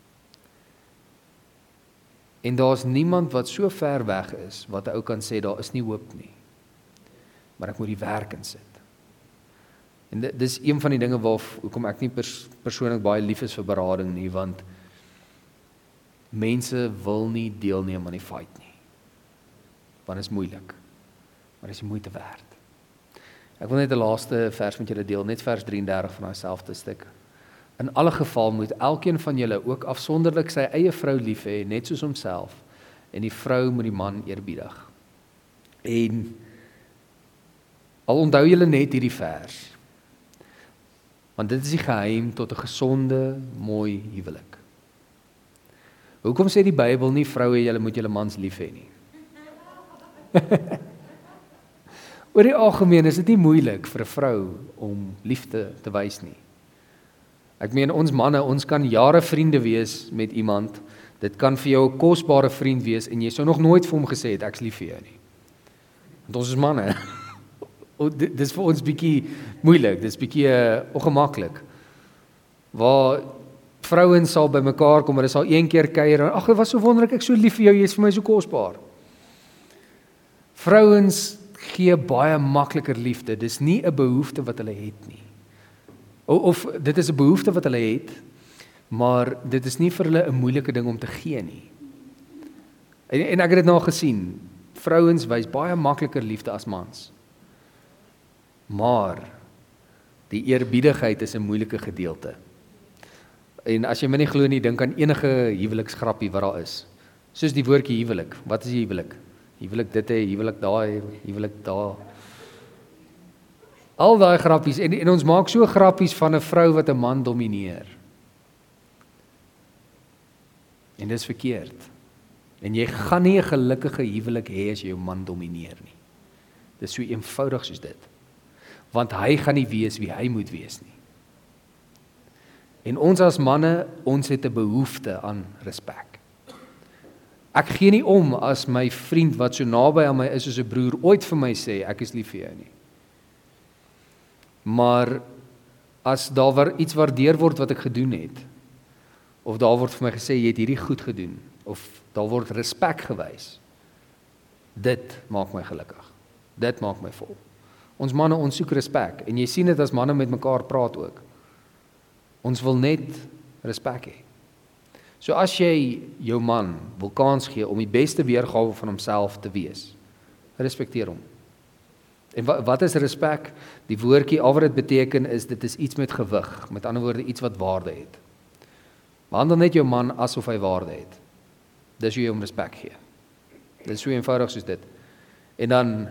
Speaker 1: En daar's niemand wat so ver weg is, wat 'n ou kan sê, daar is nie hoop nie. Maar ek moet die werk insit. En dit is een van die dinge waar, hoekom ek nie pers, persoonlik baie lief is vir berading nie, want mense wil nie deelneem aan die fight nie. Want dit is moeilik, maar dit is die moeite werd. Ek wil net die laaste vers met julle deel, net vers drieëndertig van daai selfde stuk. In alle geval moet elkeen van julle ook afsonderlik sy eie vrou lief hê, net soos homself, en die vrou moet die man eerbiedig. En al onthou julle net hierdie vers, Want dit is die geheim tot 'n gesonde, mooi huwelik. Hoekom sê die Bybel nie vroue julle moet julle mans lief hê nie? Oor die algemeen is dit nie moeilik vir 'n vrou om liefde te wys nie. Ek meen ons manne, ons kan jare vriende wees met iemand. Dit kan vir jou 'n kosbare vriend wees en jy sou nog nooit vir hom gesê het ek's lief vir jou nie. Want ons is manne. Dit is vir ons bietjie moeilik, dit is bietjie uh, ongemaklik. Waar vrouens sal by mekaar kom, hulle sal een keer kuier en ag, dit was so wonderlik, ek so lief vir jou, jy is vir my so kosbaar. Vrouens gee baie makliker liefde, dis nie 'n behoefte wat hulle het nie. Of, of dit is 'n behoefte wat hulle het, maar dit is nie vir hulle 'n moeilike ding om te gee nie. En, en ek het dit nou gesien, vrouens wys baie makliker liefde as mans. Maar die eerbiedigheid is 'n moeilike gedeelte. En as jy my nie glo nie, dink aan enige huweliksgrappie wat daar is. Soos die woordjie huwelik. Wat is die huwelik? Huwelik dit hê, huwelik daai, huwelik daar. Al daai grappies en, en ons maak so grappies van 'n vrou wat 'n man domineer. En dis verkeerd. En jy gaan nie 'n gelukkige huwelik hê as jy jou man domineer nie. Dis so eenvoudig soos dit. Want hy gaan nie wees wie hy moet wees nie. En ons as manne, ons het 'n behoefte aan respek. Ek gee nie om as my vriend wat so naby aan my is soos 'n broer ooit vir my sê ek is lief vir jou nie. Maar as daar waar iets waardeer word wat ek gedoen het, of daar word vir my gesê jy het hierdie goed gedoen, of daar word respek gewys, dit maak my gelukkig. Dit maak my vol. Ons manne, ons soek respek, en jy sien dit as manne met mekaar praat ook. Ons wil net respek hê. So as jy jou man wil kans gee om die beste weergawe van homself te wees, respekteer hom. En wat, wat is respek? Die woordjie, al wat dit beteken is, dit is iets met gewig, met ander woorde, iets wat waarde het. Behandel net jou man asof hy waarde het. Dis hoe jy hom respek gee. Dit is so eenvoudig soos dit. En dan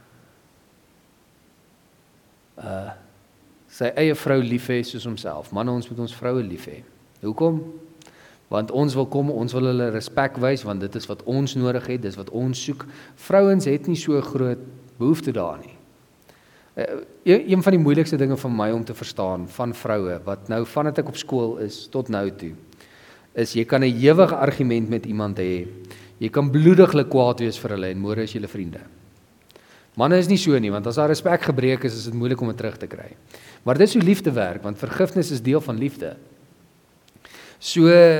Speaker 1: uh, sy eie vrou lief hê soos homself. Manne, ons moet ons vroue lief hê. Hoekom? Want ons wil kom, ons wil hulle respek wys, want dit is wat ons nodig het, dis wat ons soek. Vrouens het nie so groot behoefte daar nie. Uh, een van die moeilikste dinge vir my om te verstaan, van vroue, wat nou vandat ek op skool is, tot nou toe, is jy kan 'n ewige argument met iemand hê, jy kan bloediglik kwaad wees vir hulle, en môre is julle vriende. Manne is nie so nie, want as daar respek gebreek is, is dit moeilik om dit terug te kry. Maar dit is hoe liefde werk, want vergifnis is deel van liefde. So,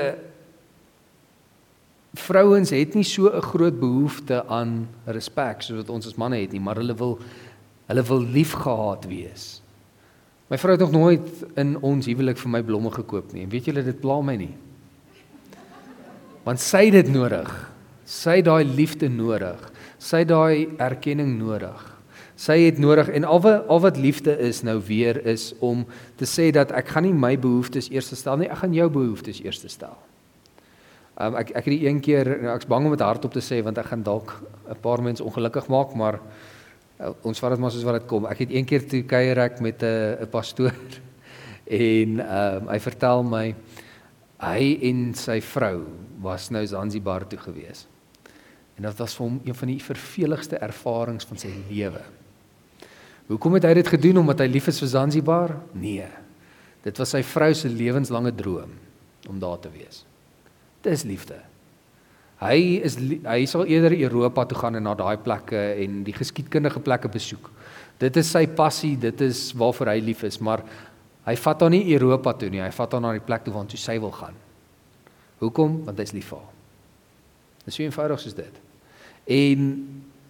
Speaker 1: vrouens het nie so 'n groot behoefte aan respek, soos wat ons as manne het nie, maar hulle wil, hulle wil liefgehad wees. My vrou het nog nooit in ons huwelik vir my blomme gekoop nie, en weet julle, dit pla my nie. Want sy het dit nodig, sy het daai liefde nodig, sy het daai erkenning nodig, sy het nodig, en al wat, al wat liefde is nou weer, is om te sê dat ek gaan nie my behoeftes eerste stel nie, ek gaan jou behoeftes eerste stel. Um, ek, ek het die een keer, nou, ek is bang om dit hardop te sê, want ek gaan dalk 'n paar mense ongelukkig maak, maar uh, ons vat dit maar soos wat dit kom. Ek het een keer toe kuier ek met 'n pastoor, en um, hy vertel my, hy en sy vrou was nou Zanzibar toe gewees. En dat was vir hom een van die verveligste ervarings van sy lewe. Hoekom het hy dit gedoen? Omdat hy lief is vir Zanzibar? Nee. Dit was sy vrou se lewenslange droom om daar te wees. Dit is liefde. Hy is hy sal eerder Europa toe gaan en na daai plekke en die geskiedkundige plekke besoek. Dit is sy passie, dit is waarvoor hy lief is, maar hy vat haar nie Europa toe nie, hy vat haar na die plek toe waartoe sy wil gaan. Hoekom? Want hy is lief vir haar. Dit is so eenvoudig soos dit. En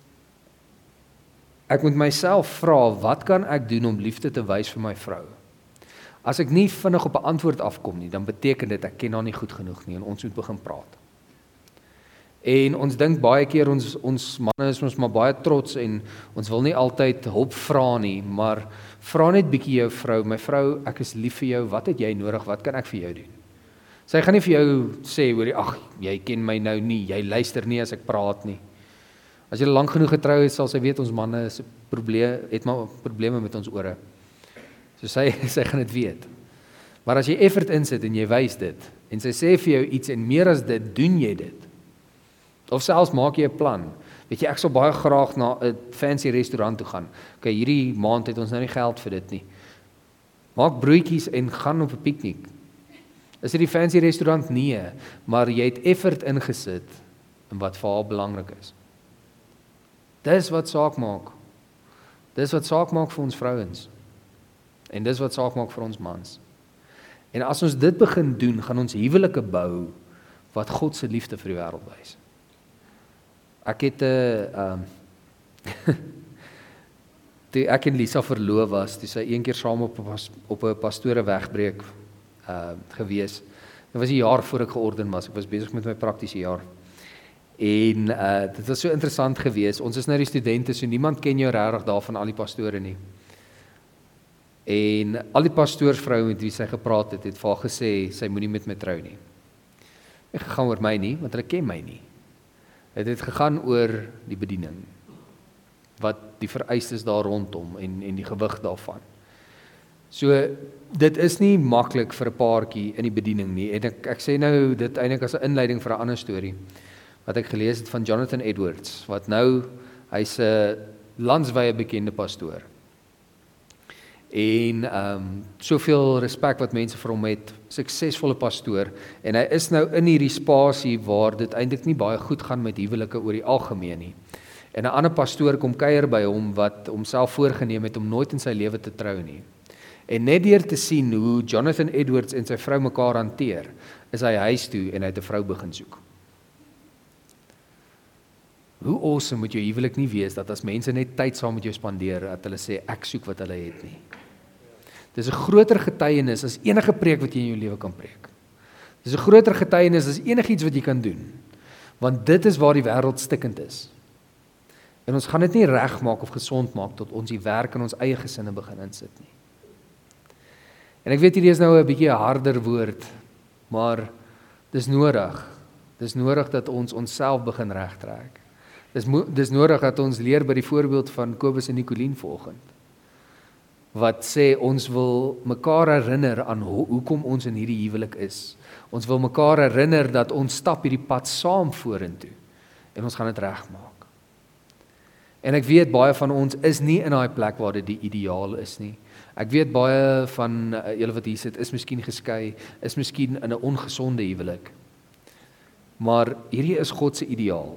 Speaker 1: ek moet myself vra, wat kan ek doen om liefde te wys vir my vrou? As ek nie vinnig op 'n antwoord afkom nie, dan beteken dit ek ken haar nie goed genoeg nie en ons moet begin praat. En ons dink baie keer, ons, ons manne is ons maar baie trots en ons wil nie altyd hulp vra nie, maar vra net bietjie jou vrou, my vrou, ek is lief vir jou, wat het jy nodig, wat kan ek vir jou doen? Sy gaan nie vir jou sê, hoor, ag, jy ken my nou nie, jy luister nie as ek praat nie. As jy lank genoeg getrou is, sal sy weet, ons manne is probleem, het maar probleme met ons ore. So sy, sy gaan dit weet. Maar as jy effort insit en jy wys dit, en sy sê vir jou iets en meer as dit, doen jy dit. Of selfs maak jy 'n plan. Weet jy, ek sal baie graag na 'n fancy restaurant toe gaan. Ok, hierdie maand het ons nou nie geld vir dit nie. Maak broodjies en gaan op 'n piknik. Is dit die fancy restaurant? Nee, maar jy het effort ingesit in wat vir haar belangrik is. Dis wat saak maak. Dis wat saak maak vir ons vrouens. En dis wat saak maak vir ons mans. En as ons dit begin doen, gaan ons huwelike bou wat God se liefde vir die wêreld wys. Ek het 'n uh, um, toe ek en Lisa verloof was, toe sy een keer saam op op 'n pastore wegbreek uh, gewees. Dit was 'n jaar voor ek georden was. Ek was besig met my praktiese jaar. En uh, dit was so interessant geweest. Ons is nou die studente, so niemand ken jou regtig daar van al die pastore nie. En al die pastoorsvrou met wie sy gepraat het, het vir haar gesê, sy moenie met my trou nie. Het gegaan oor my nie, want hulle ken my nie. Het het gegaan oor die bediening, wat die vereistes daar rondom en, en die gewig daarvan. So, dit is nie maklik vir 'n paartjie in die bediening nie, en ek, ek sê nou dit eintlik as 'n inleiding vir 'n ander storie, wat ek gelees het van Jonathan Edwards, wat nou, hy's 'n landswye bekende pastoor. En um, soveel respek wat mense vir hom het, suksesvolle pastoor, en hy is nou in hierdie spasie waar dit eintlik nie baie goed gaan met huwelike oor die algemeen nie. En 'n ander pastoor kom kuier by hom wat homself voorgenem het om nooit in sy lewe te trou nie. En net deur te sien hoe Jonathan Edwards en sy vrou mekaar hanteer, is hy huis toe en hy het 'n vrou begin soek. Hoe awesome moet jou huwelik nie wees, dat as mense net tyd saam met jou spandeer, dat hulle sê, ek soek wat hulle het nie. Dis 'n groter getuienis as enige preek wat jy in jou lewe kan preek. Dis 'n groter getuienis as enigiets wat jy kan doen. Want dit is waar die wêreld stikkend is. En ons gaan dit nie regmaak of gesond maak tot ons die werk in ons eie gesinne begin insit nie. En ek weet hierdie is nou 'n bietjie 'n harder woord, maar dis nodig. Dis nodig dat ons onsself begin regtrek. Dis dis nodig dat ons leer by die voorbeeld van Kobus en Nicolien vanoggend. Wat sê ons wil mekaar herinner aan ho hoekom ons in hierdie huwelik is. Ons wil mekaar herinner dat ons stap hierdie pad saam vorentoe en ons gaan dit regmaak. En ek weet baie van ons is nie in daai plek waar dit die ideaal is nie. Ek weet baie van uh, julle wat hier sit is miskien geskei, is miskien in 'n ongesonde huwelik. Maar hierdie is God se ideaal.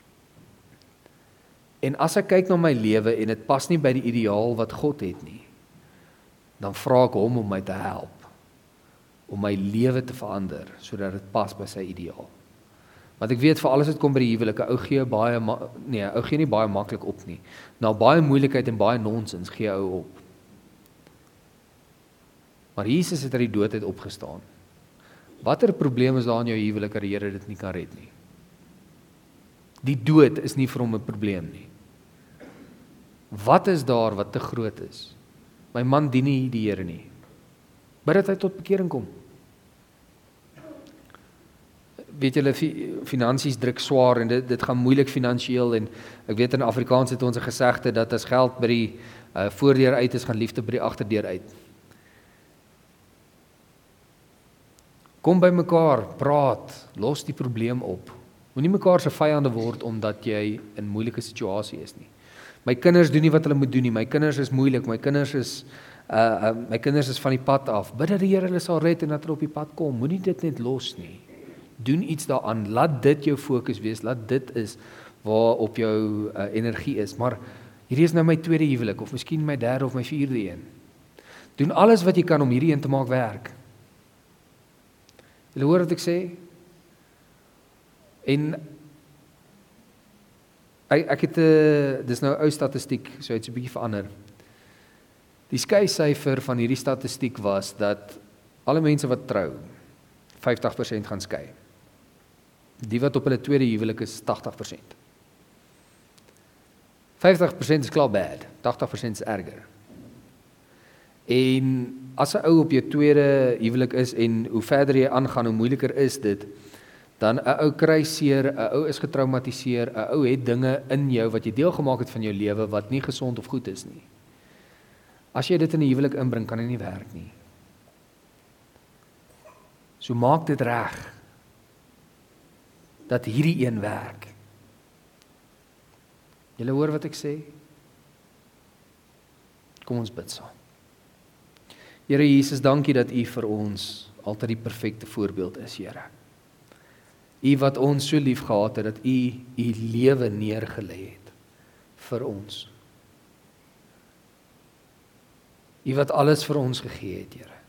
Speaker 1: En as ek kyk na my lewe en dit pas nie by die ideaal wat God het nie, dan vra ek hom om my te help, om my lewe te verander, sodat dit pas by sy ideaal. Want ek weet vir alles wat kom by die huwelike, ou gee baie, nee, ou gee nie baie maklik op nie. Na baie moeilikheid en baie nonsens gee ou op. Maar Jesus het uit die dood uit opgestaan. Watter probleem is daar in jou huwelik dat die Here dit nie kan red nie? Die dood is nie vir hom 'n probleem nie. Wat is daar wat te groot is? My man dien nie die Here nie. Bid dat hy tot bekering kom. Weet julle, finansies druk swaar en dit, dit gaan moeilik finansiëel en ek weet in Afrikaans het ons 'n gesegde dat as geld by die uh, voordeur uit is, gaan liefde by die agterdeur uit. Kom by mekaar, praat, los die probleem op. Moenie mekaar se vyande word omdat jy in 'n moeilike situasie is nie. My kinders doen nie wat hulle moet doen nie. My kinders is moeilik. My kinders is uh, uh my kinders is van die pad af. Bid dat die Here hulle sal red en dat hulle op die pad kom. Moenie dit net los nie. Doen iets daaraan. Laat dit jou fokus wees. Laat dit is waar op jou uh, energie is. Maar hierdie is nou my tweede huwelik of miskien my derde of my vierde een. Doen alles wat jy kan om hierdie een te maak werk. Julle hoor wat ek sê? En ek, ek het 'n uh, dis nou 'n ou statistiek, so het 'n bietjie verander. Die skei syfer van hierdie statistiek was dat alle mense wat trou, vyftig persent gaan skei. Die wat op hulle tweede huwelik is, tagtig persent. vyftig persent is klaar bad, tagtig persent is erger. En as 'n ou op jou tweede huwelik is en hoe verder jy aangaan, hoe moeiliker is dit, dan 'n ou kry seer, 'n ou is getraumatiseer, 'n ou het dinge in jou wat jy deel gemaak het van jou lewe wat nie gesond of goed is nie. As jy dit in die huwelik inbring, kan dit nie werk nie. So maak dit reg, dat hierdie een werk. Julle hoor wat ek sê? Kom ons bid saam. Here Jesus, dankie dat U vir ons altyd die perfekte voorbeeld is, Here. U wat ons so lief gehad het, dat U U lewe neergelê het vir ons. U wat alles vir ons gegee het, Here.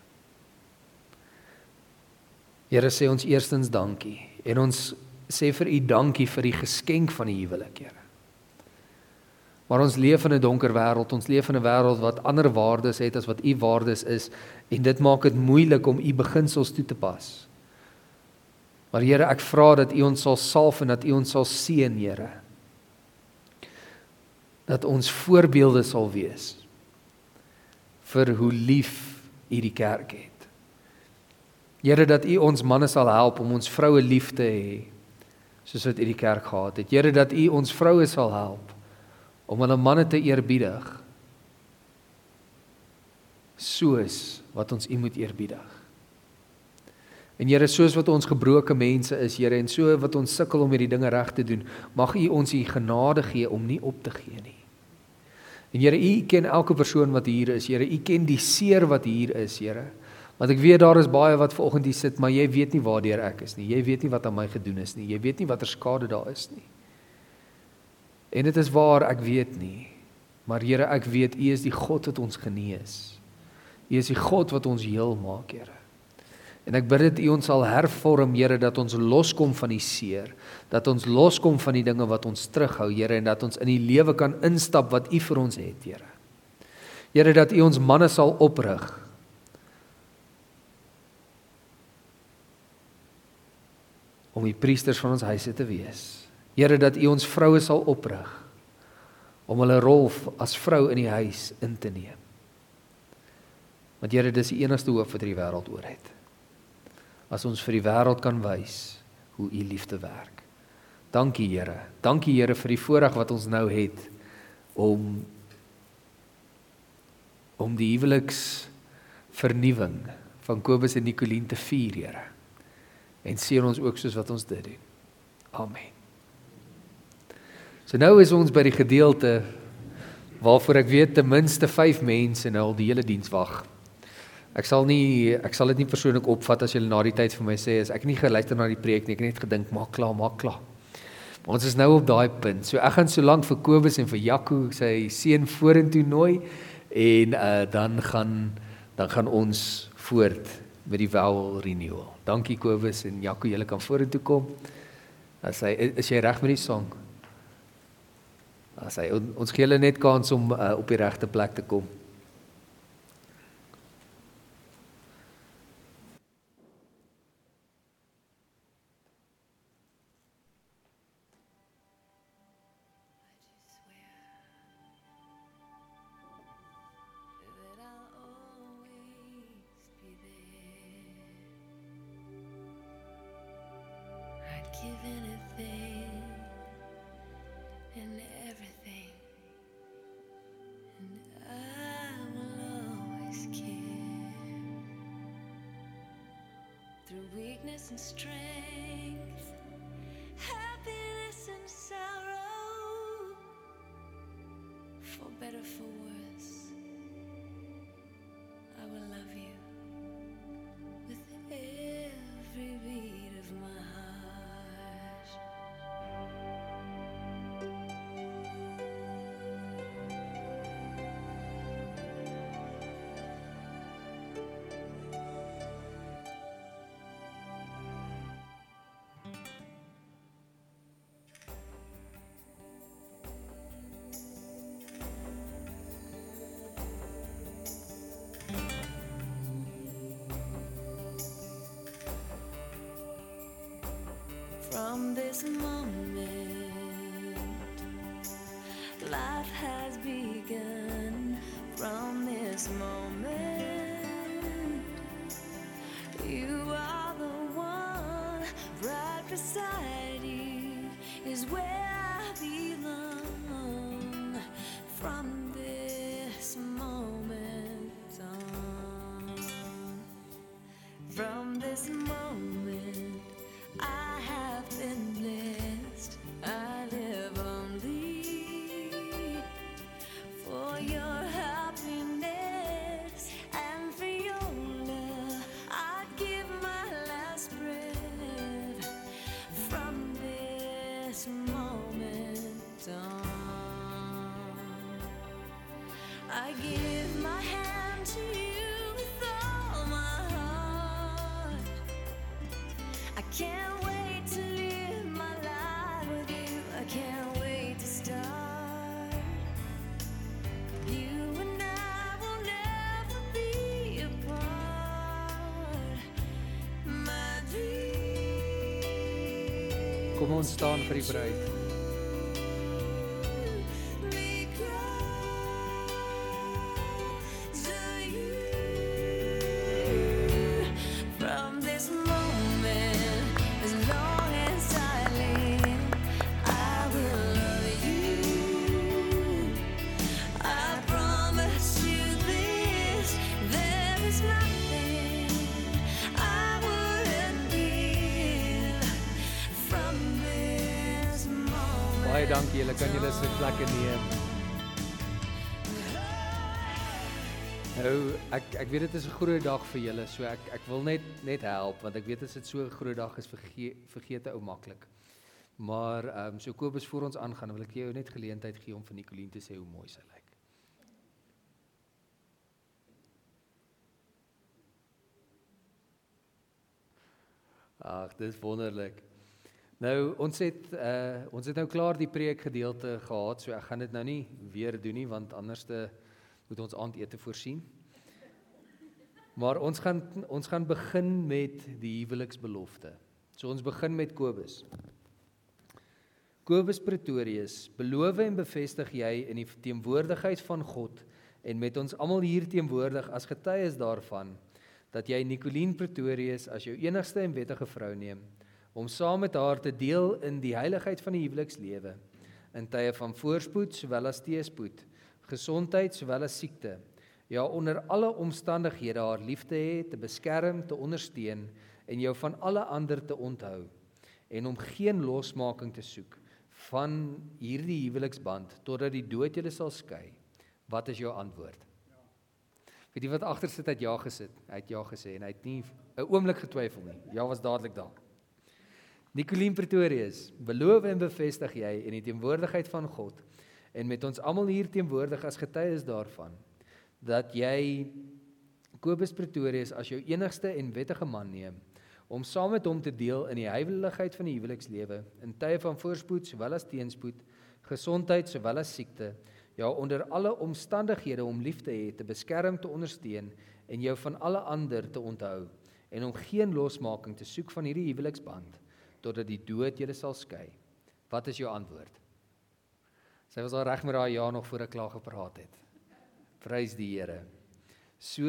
Speaker 1: Here, sê ons eerstens dankie, en ons sê vir U dankie vir die geskenk van die huwelik, Here. Maar ons leef in 'n donker wêreld, ons leef in 'n wêreld wat ander waardes het as wat U waardes is, en dit maak dit moeilik om U beginsels toe te pas. Maar Here, ek vra dat U ons sal salf en dat U ons sal seën, Here. Dat ons voorbeelde sal wees vir hoe lief U die kerk het. Here, dat U ons manne sal help om ons vroue lief te hê, soos wat U die kerk gehad het. Here, dat U ons vroue sal help om hulle manne te eerbiedig, soos wat ons U moet eerbiedig. En Here, soos wat ons gebroke mense is, Here, en so wat ons sukkel om hierdie dinge reg te doen, mag U ons die genade gee om nie op te gee nie. En Here, U ken elke persoon wat hier is, Here, U ken die seer wat hier is, Here. Want ek weet daar is baie wat vanoggend hier sit, maar jy weet nie waardeur ek is nie, jy weet nie wat aan my gedoen is nie, jy weet nie watter skade daar is nie. En dit is waar, ek weet nie, maar Here, ek weet, U is die God wat ons genees. U is die God wat ons heel maak, Here. En ek bid dat U ons sal hervorm, Here, dat ons loskom van die seer, dat ons loskom van die dinge wat ons terughou, Here, en dat ons in die lewe kan instap wat U vir ons het, Here. Here, dat U ons manne sal oprig, om die priesters van ons huise te wees. Here, dat U ons vroue sal oprig, om hulle rol as vrou in die huis in te neem. Want Here, dis die enigste hoop wat die wêreld oor het. As ons vir die wêreld kan wys hoe U liefde werk. Dankie Here, dankie Here vir die voorreg wat ons nou het om om die huweliks vernuwing van Kobus en Nicolien te vier, Here. En seën ons ook soos wat ons dit doen. Amen. So nou is ons by die gedeelte waarvoor ek weet ten minste vyf mense nou al die hele diens wag. Ek sal nie ek sal dit nie persoonlik opvat as julle na die tyd vir my sê as ek nie geluister na die preek nie, ek het net gedink maak klaar, maak klaar. Maar ons is nou op daai punt. So ek gaan so lank vir Kobus en vir Jaco sy seun vorentoe nooi en uh, dan gaan dan gaan ons voort met die vowel renewal. Dankie Kobus en Jaco, julle kan vorentoe kom. As hy is jy reg met die sang? As hy ons gee hulle net kans om uh, op die regte plek te kom.
Speaker 2: Give anything and everything, and I will always care. Through weakness and strength, happiness and sorrow, for better, for worse, I will love you with every beat of my heart. From this moment, life has begun. From this moment, you are the one. Right beside you is where I belong. From this moment, I give my hand to you with all my heart. I can't wait to live my life with you. I can't wait to start. You and I will never be apart. My dream.
Speaker 1: Kom ons staan vir die bruid.
Speaker 2: From this moment, as long as I live, I will love you. I promise you this, there is nothing I wouldn't give from this moment.
Speaker 1: Baie dankie, julle kan julle sit plekke neem. Nou, ek ek weet dit is 'n groot dag vir julle, so ek ek wil net net help want ek weet as dit so 'n groot dag is, vergeet vergeet ou maklik. Maar ehm um, so Kobus voor ons aangaan, wil ek jou net geleentheid gee om vir Nicoline te sê hoe mooi sy lyk. Ag, dit is wonderlik. Nou, ons het uh, ons het nou klaar die preekgedeelte gehad, so ek gaan dit nou nie weer doen nie, want anderste moet ons aandete voorsien. Maar ons gaan ons gaan begin met die huweliksbelofte. So ons begin met Kobus. Kobus Pretorius, beloof en bevestig jy in die teenwoordigheid van God en met ons almal hier teenwoordig as getuies daarvan dat jy Nicoline Pretorius as jou enigste en wettige vrou neem om saam met haar te deel in die heiligheid van die huwelikslewe in tye van voorspoed sowel as teëspoed, gesondheid sowel as siekte, ja onder alle omstandighede haar lief te hê, te beskerm, te ondersteun en jou van alle ander te onthou en om geen losmaking te soek van hierdie huweliksband totdat die dood julle sal skei. Wat is jou antwoord? Ja. Weet jy wat agter sit, het ja gesit. Hy het ja gesê en hy het nie 'n oomblik getwyfel nie. Ja was dadelik daar. Nicoline Pretorius, beloof en bevestig jy in die teenwoordigheid van God en met ons almal hier teenwoordig as getuies daarvan dat jy Kobus Pretorius as jou enigste en wettige man neem om saam met hom te deel in die heiligheid van die huwelikslewe in tye van voorspoed sowel as teenspoed, gesondheid sowel as siekte, ja onder alle omstandighede om lief te hê, te beskerm, te ondersteun en jou van alle ander te onthou en om geen losmaking te soek van hierdie huweliksband totdat die dood julle sal skei. Wat is jou antwoord? Sy was al reg met haar ja nog voor ek klaar gepraat het. Prys die Here. So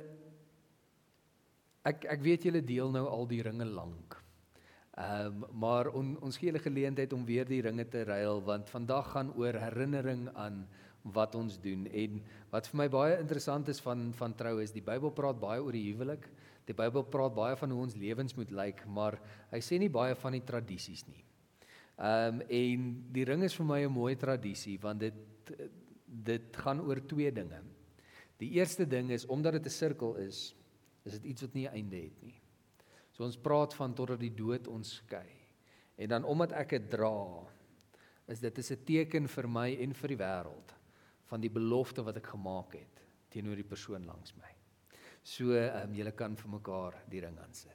Speaker 1: ek ek weet julle deel nou al die ringe lank. Ehm um, maar on, ons gee julle geleentheid om weer die ringe te ruil want vandag gaan oor herinnering aan wat ons doen en wat vir my baie interessant is van van trou is die Bybel praat baie oor die huwelik. Die Bybel praat baie van hoe ons lewens moet lyk, maar hy sê nie baie van die tradisies nie. Ehm um, en die ring is vir my 'n mooi tradisie want dit dit gaan oor twee dinge. Die eerste ding is omdat dit 'n sirkel is, is dit iets wat nie 'n einde het nie. So ons praat van totdat die dood ons skei. En dan omdat ek dit dra, is dit is 'n teken vir my en vir die wêreld van die belofte wat ek gemaak het teenoor die persoon langs my. So um, julle kan vir mekaar die ring aansit.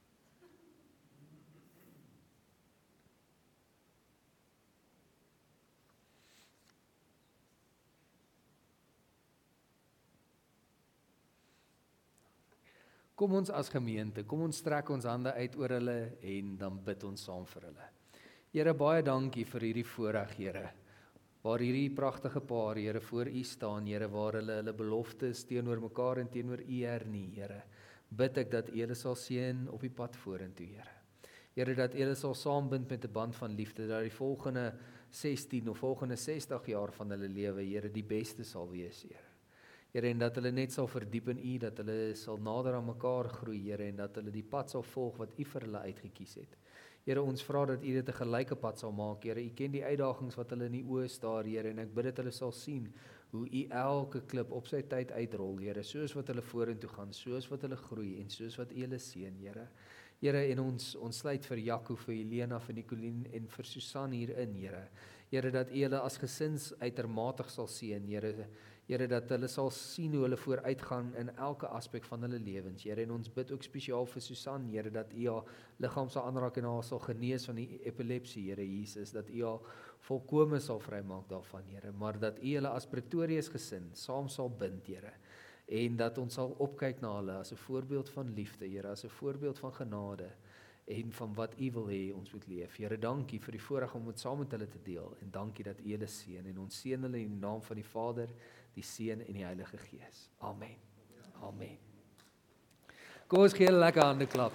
Speaker 1: Kom ons as gemeente, kom ons strek ons hande uit oor hulle en dan bid ons saam vir hulle. Here, baie dankie vir hierdie voorreg, Here, waar hierdie pragtige paar, Here, voor U staan, Here, waar hulle hulle beloftes teenoor mekaar en teenoor U hernie, Here. Bid ek dat U hulle sal seën op die pad vorentoe, Here. Here, dat U hulle sal saambind met 'n band van liefde, dat die volgende sestien of volgende sestig jaar van hulle lewe, Here, die beste sal wees, Here. Here, en dat hulle net sal verdiep in U, dat hulle sal nader aan mekaar groei, Here, en dat hulle die pad sal volg wat U vir hulle uitgekies het. Here, ons vra dat U dit 'n gelyke pad sal maak, Here. U ken die uitdagings wat hulle in die oë staar, Here, en ek bid dat hulle sal sien hoe U elke klip op sy tyd uitrol, Here, soos wat hulle vorentoe gaan, soos wat hulle groei en soos wat U hulle seën, Here. Here, en ons ons sluit vir Jaco, vir Helena, vir Nicoline en vir Susan hierin, Here. Here, dat U hulle as gesins uitermate sal seën, Here, Here, dat hulle sal sien hoe hulle vooruitgaan in elke aspek van hulle lewens, Here, en ons bid ook spesiaal vir Susan, Here, dat U haar liggaam sal aanraak en haar sal genees van die epilepsie, Here Jesus, dat U haar volkome sal vrymaak daarvan, Here, maar dat U hulle as Pretorius gesin saam sal bind, Here, en dat ons sal opkyk na hulle as 'n voorbeeld van liefde, Here, as 'n voorbeeld van genade, en van wat U wil hê ons moet leef. Here, dankie vir die voorreg om dit saam met hulle te deel, en dankie dat U hulle seën, en ons seën hulle in die naam van die Vader, die Seun en die Heilige Gees. Amen. Amen. Kom ons gee hulle lekker hande klap.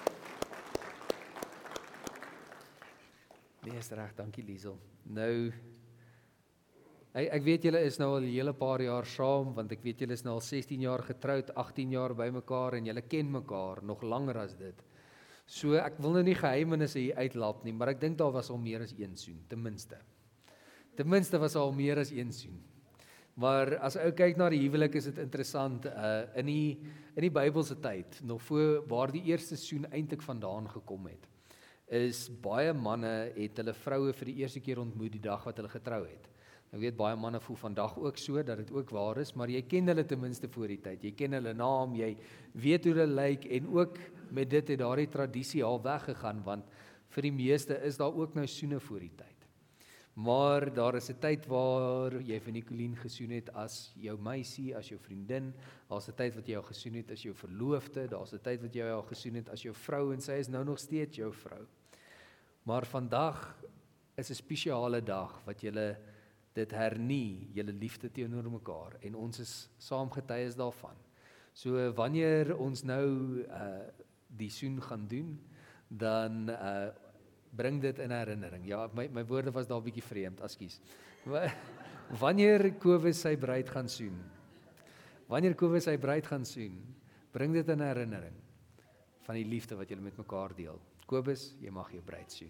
Speaker 1: Nee, is reg, dankie Liesel. Nou, ek, ek weet julle is nou al 'n hele paar jaar saam, want ek weet julle is nou al sestien jaar getroud, agttien jaar by mekaar, en julle ken mekaar nog langer as dit. So ek wil nou nie geheimenisse hier uitlap nie, maar ek dink daar was al meer as een soen, ten minste. Ten minste was al meer as een soen. Maar as ou kyk na die huwelik, is dit interessant, uh, in die, in die Bybelse tyd, nog voor waar die eerste soen eintlik vandaan gekom het, is baie manne het hulle vroue vir die eerste keer ontmoet die dag wat hulle getrou het. Ek weet baie manne voel vandag ook so, dat dit ook waar is, maar jy ken hulle ten minste voor die tyd, jy ken hulle naam, jy weet hoe hulle lyk, en ook met dit het daardie tradisie al weggegaan, want vir die meeste is daar ook nou soene voor die tyd. Maar daar is 'n tyd waar jy vir Nicolien gesoen het as jou meisie, as jou vriendin, daar's 'n tyd wat jy jou gesoen het as jou verloofde, daar's 'n tyd wat jy jou gesoen het as jou vrou, en sy is nou nog steeds jou vrou. Maar vandag is 'n spesiale dag wat julle dit hernie, julle liefde teenoor mekaar, en ons is saam getuies daarvan. So wanneer ons nou uh, die soen gaan doen, dan uh, bring dit in herinnering. Ja, my, my woorde was daar 'n bietjie vreemd, ekskuus. Wanneer Kobus sy bruid gaan soen, wanneer Kobus sy bruid gaan soen, bring dit in herinnering van die liefde wat julle met mekaar deel. Kobus, jy mag jou bruid soen.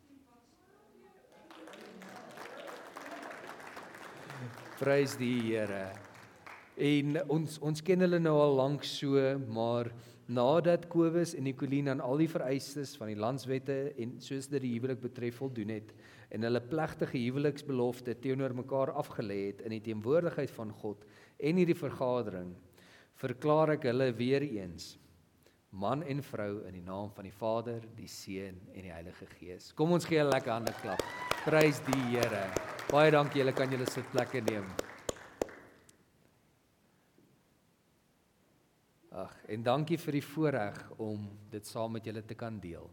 Speaker 1: Prys die Here. En ons ons ken hulle nou al lank so, maar nadat Kobus en Nicolien aan al die vereistes van die landswette en soos dit die huwelik betref voldoen het, en hulle plegtige huweliksbelofte teenoor mekaar afgelê het in die teenwoordigheid van God en hierdie vergadering, verklaar ek hulle weer eens man en vrou in die naam van die Vader, die Seun en die Heilige Gees. Kom ons gee 'n lekker hande klap. Prys die Here. Baie dankie, julle kan julle sitplekke neem. Ag, en dankie vir die voorreg om dit saam met julle te kan deel.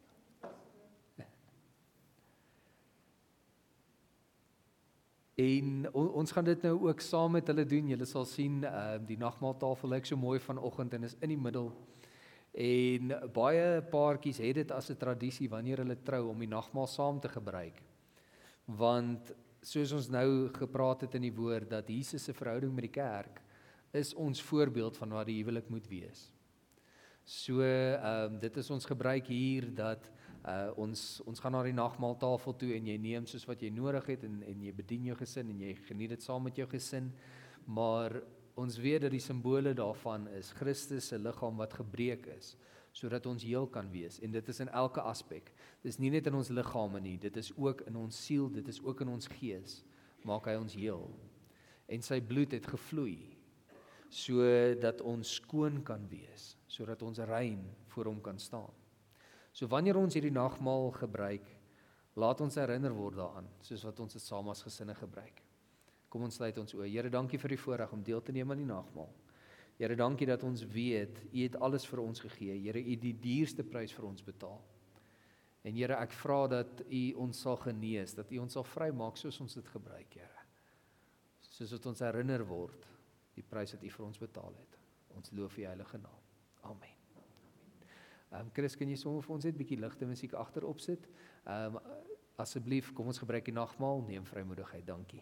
Speaker 1: En ons gaan dit nou ook saam met hulle doen. Julle sal sien, uh, die nagmaaltafel lyk so mooi vanoggend en is in die middel. En baie paartjies het dit as 'n tradisie wanneer hulle trou om die nagmaal saam te gebruik. Want soos ons nou gepraat het in die woord, dat Jesus se verhouding met die kerk is ons voorbeeld van wat die huwelik moet wees. So, um, dit is ons gebruik hier, dat uh, ons, ons gaan na die nagmaaltafel toe, en jy neem soos wat jy nodig het, en, en jy bedien jou gesin, en jy geniet dit saam met jou gesin, maar ons weet dat die simbole daarvan is Christus se liggaam wat gebreek is, sodat ons heel kan wees, en dit is in elke aspek. Dit is nie net in ons liggame nie, dit is ook in ons siel, dit is ook in ons gees, maak hy ons heel. En sy bloed het gevloei, sodat ons skoon kan wees, sodat ons rein voor hom kan staan. So wanneer ons hierdie nagmaal gebruik, laat ons herinner word daaraan, soos wat ons dit saam as gesinne gebruik. Kom ons sluit ons oë. Here, dankie vir die voorreg om deel te neem aan die nagmaal. Here, dankie dat ons weet, U het alles vir ons gegee. Here, U het die duurste prys vir ons betaal. En Here, ek vra dat U ons sal genees, dat U ons sal vrymaak soos ons dit gebruik, Here. Soos wat ons herinner word, die prys wat U vir ons betaal het. Ons loof U heilige naam. Amen. Um, Chris, kan jy sommer vir ons net 'n bietjie ligte musiek agterop sit? Um, asseblief, kom ons gebruik die nagmaal, neem vrymoedigheid, dankie.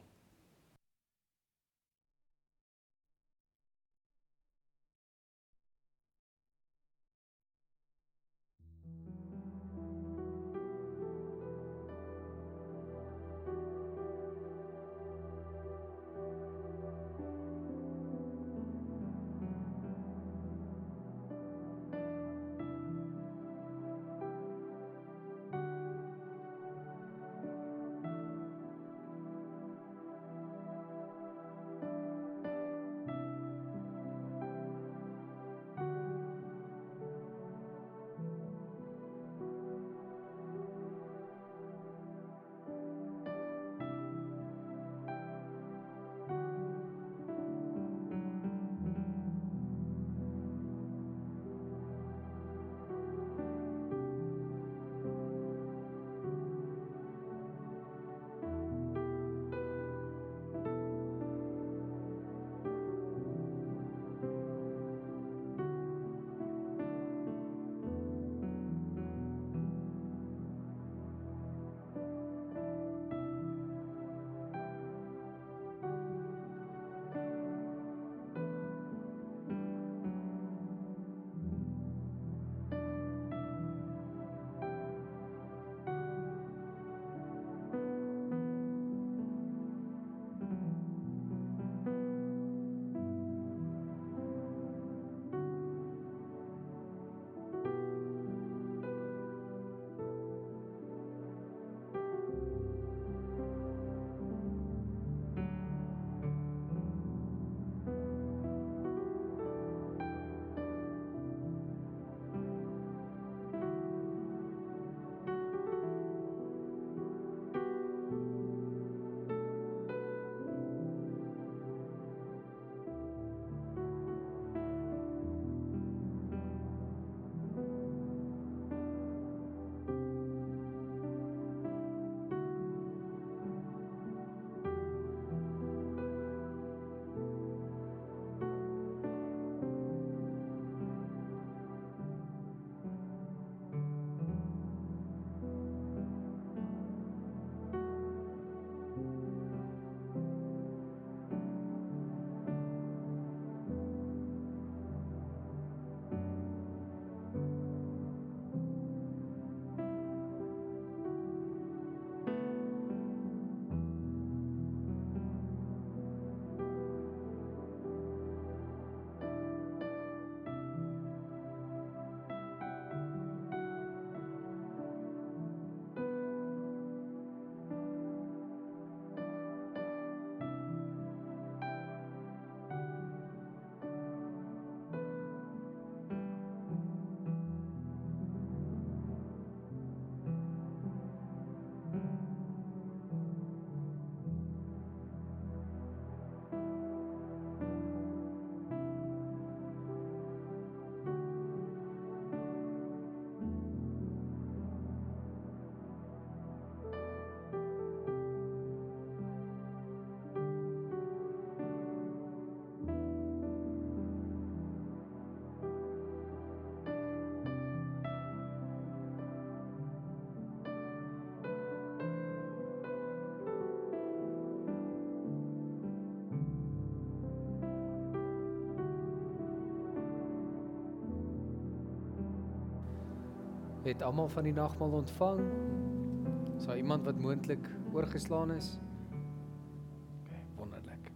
Speaker 1: Het almal van die nagmaal ontvang? Is daar iemand wat moontlik oorgeslaan is? Okay, wonderlik.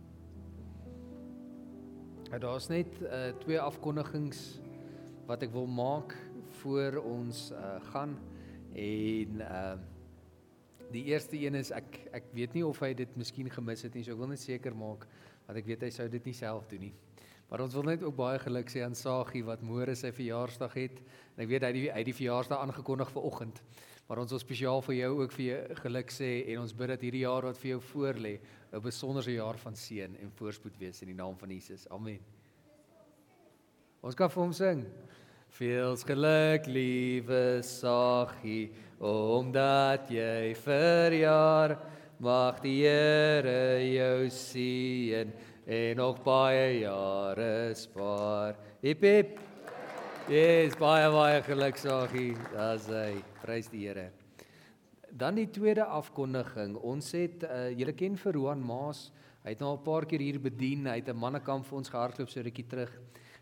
Speaker 1: Nou, daar is net uh, twee afkondigings wat ek wil maak voor ons uh, gaan en uh, die eerste een is, ek, ek weet nie of hy dit miskien gemis het nie, so ek wil net seker maak, want ek weet hy sou dit nie self doen nie. Maar ons wil net ook baie geluk sê aan Sagie wat môre sy verjaarsdag het. En ek weet hy het die, die verjaarsdag aangekondig vir oggend. Maar ons wil spesiaal vir jou ook vir jou geluk sê en ons bid dat hierdie jaar wat vir jou voorlê 'n besonderse jaar van seën en voorspoed wees in die naam van Jesus. Amen. Ons kan vir hom sing. Veels geluk, liewe Sagie, omdat jy verjaar, mag die Here jou seën en nog baie jare spaar. Hip hip. Yes, baie baie geluk Sagie. Daar's hy. Prys die Here. Dan die tweede afkondiging. Ons het uh, julle ken vir Roan Maas. Hy het nou al 'n paar keer hier bedien. Hy het 'n mannekamp vir ons gehardloop so 'n rukkie terug.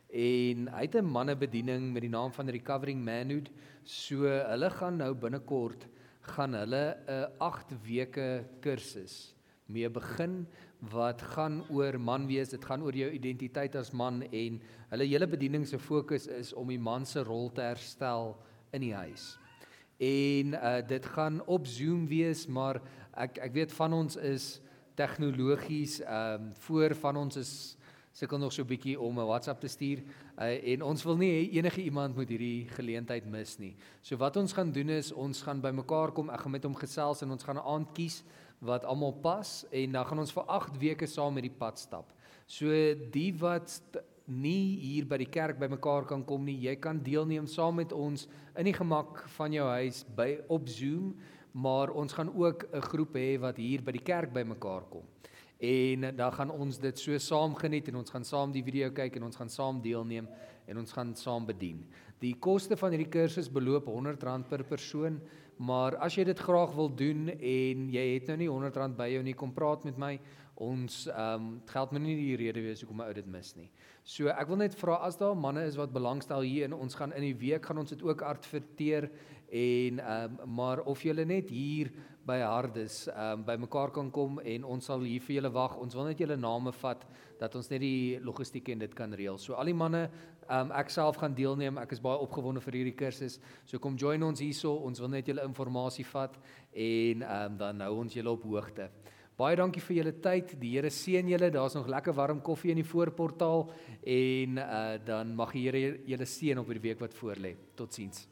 Speaker 1: En hy het 'n mannebediening met die naam van Recovering Manhood. So hulle gaan nou binnekort gaan hulle 'n uh, agt weke kursus mee begin wat gaan oor man wees, dit gaan oor jou identiteit as man en hulle hele bediening se fokus is om die man se rol te herstel in die huis. En uh, dit gaan op Zoom wees, maar ek ek weet van ons is tegnologies, ehm um, voor van ons is sukkel nog so 'n bietjie om 'n WhatsApp te stuur uh, en ons wil nie enige iemand moet hierdie geleentheid mis nie. So wat ons gaan doen is ons gaan bymekaar kom, ek gaan met hom gesels en ons gaan 'n aand kies wat almal pas en dan gaan ons vir agt weke saam met die pad stap. So die wat nie hier by die kerk bymekaar kan kom nie, jy kan deelneem saam met ons in die gemak van jou huis by op Zoom, maar ons gaan ook 'n groep hê wat hier by die kerk bymekaar kom. En dan gaan ons dit so saam geniet en ons gaan saam die video kyk en ons gaan saam deelneem en ons gaan saam bedien. Die koste van hierdie kursus beloop honderd rand per persoon, maar as jy dit graag wil doen en jy het nou nie honderd rand by jou nie, kom praat met my. Ons um, geld moet nie die rede wees hoekom ou dit mis nie. So ek wil net vra as daar manne is wat belangstel hier en ons gaan in die week gaan ons dit ook adverteer en um, maar of julle net hier by Hardes um, by mekaar kan kom en ons sal hier vir julle wag. Ons wil net julle name vat dat ons net die logistiek en dit kan reël. So al die manne, um, ek self gaan deelneem. Ek is baie opgewonde vir hierdie kursus. So kom join ons hierso. Ons wil net julle inligting vat en um, dan hou ons julle op hoogte. Baie dankie vir julle tyd. Die Here seën julle. Daar's nog lekker warm koffie in die voorportaal en uh, dan mag die Here julle seën op die week wat voorlê. Totsiens.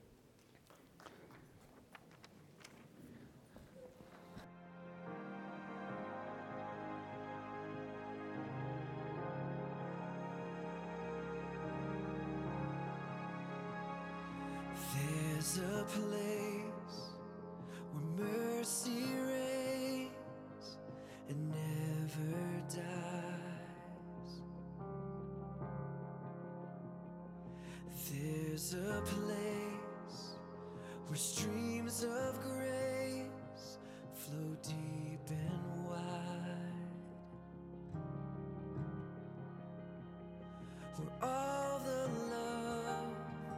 Speaker 3: There's a place where mercy reigns and never dies. There's a place where streams of grace flow deep and wide. Where all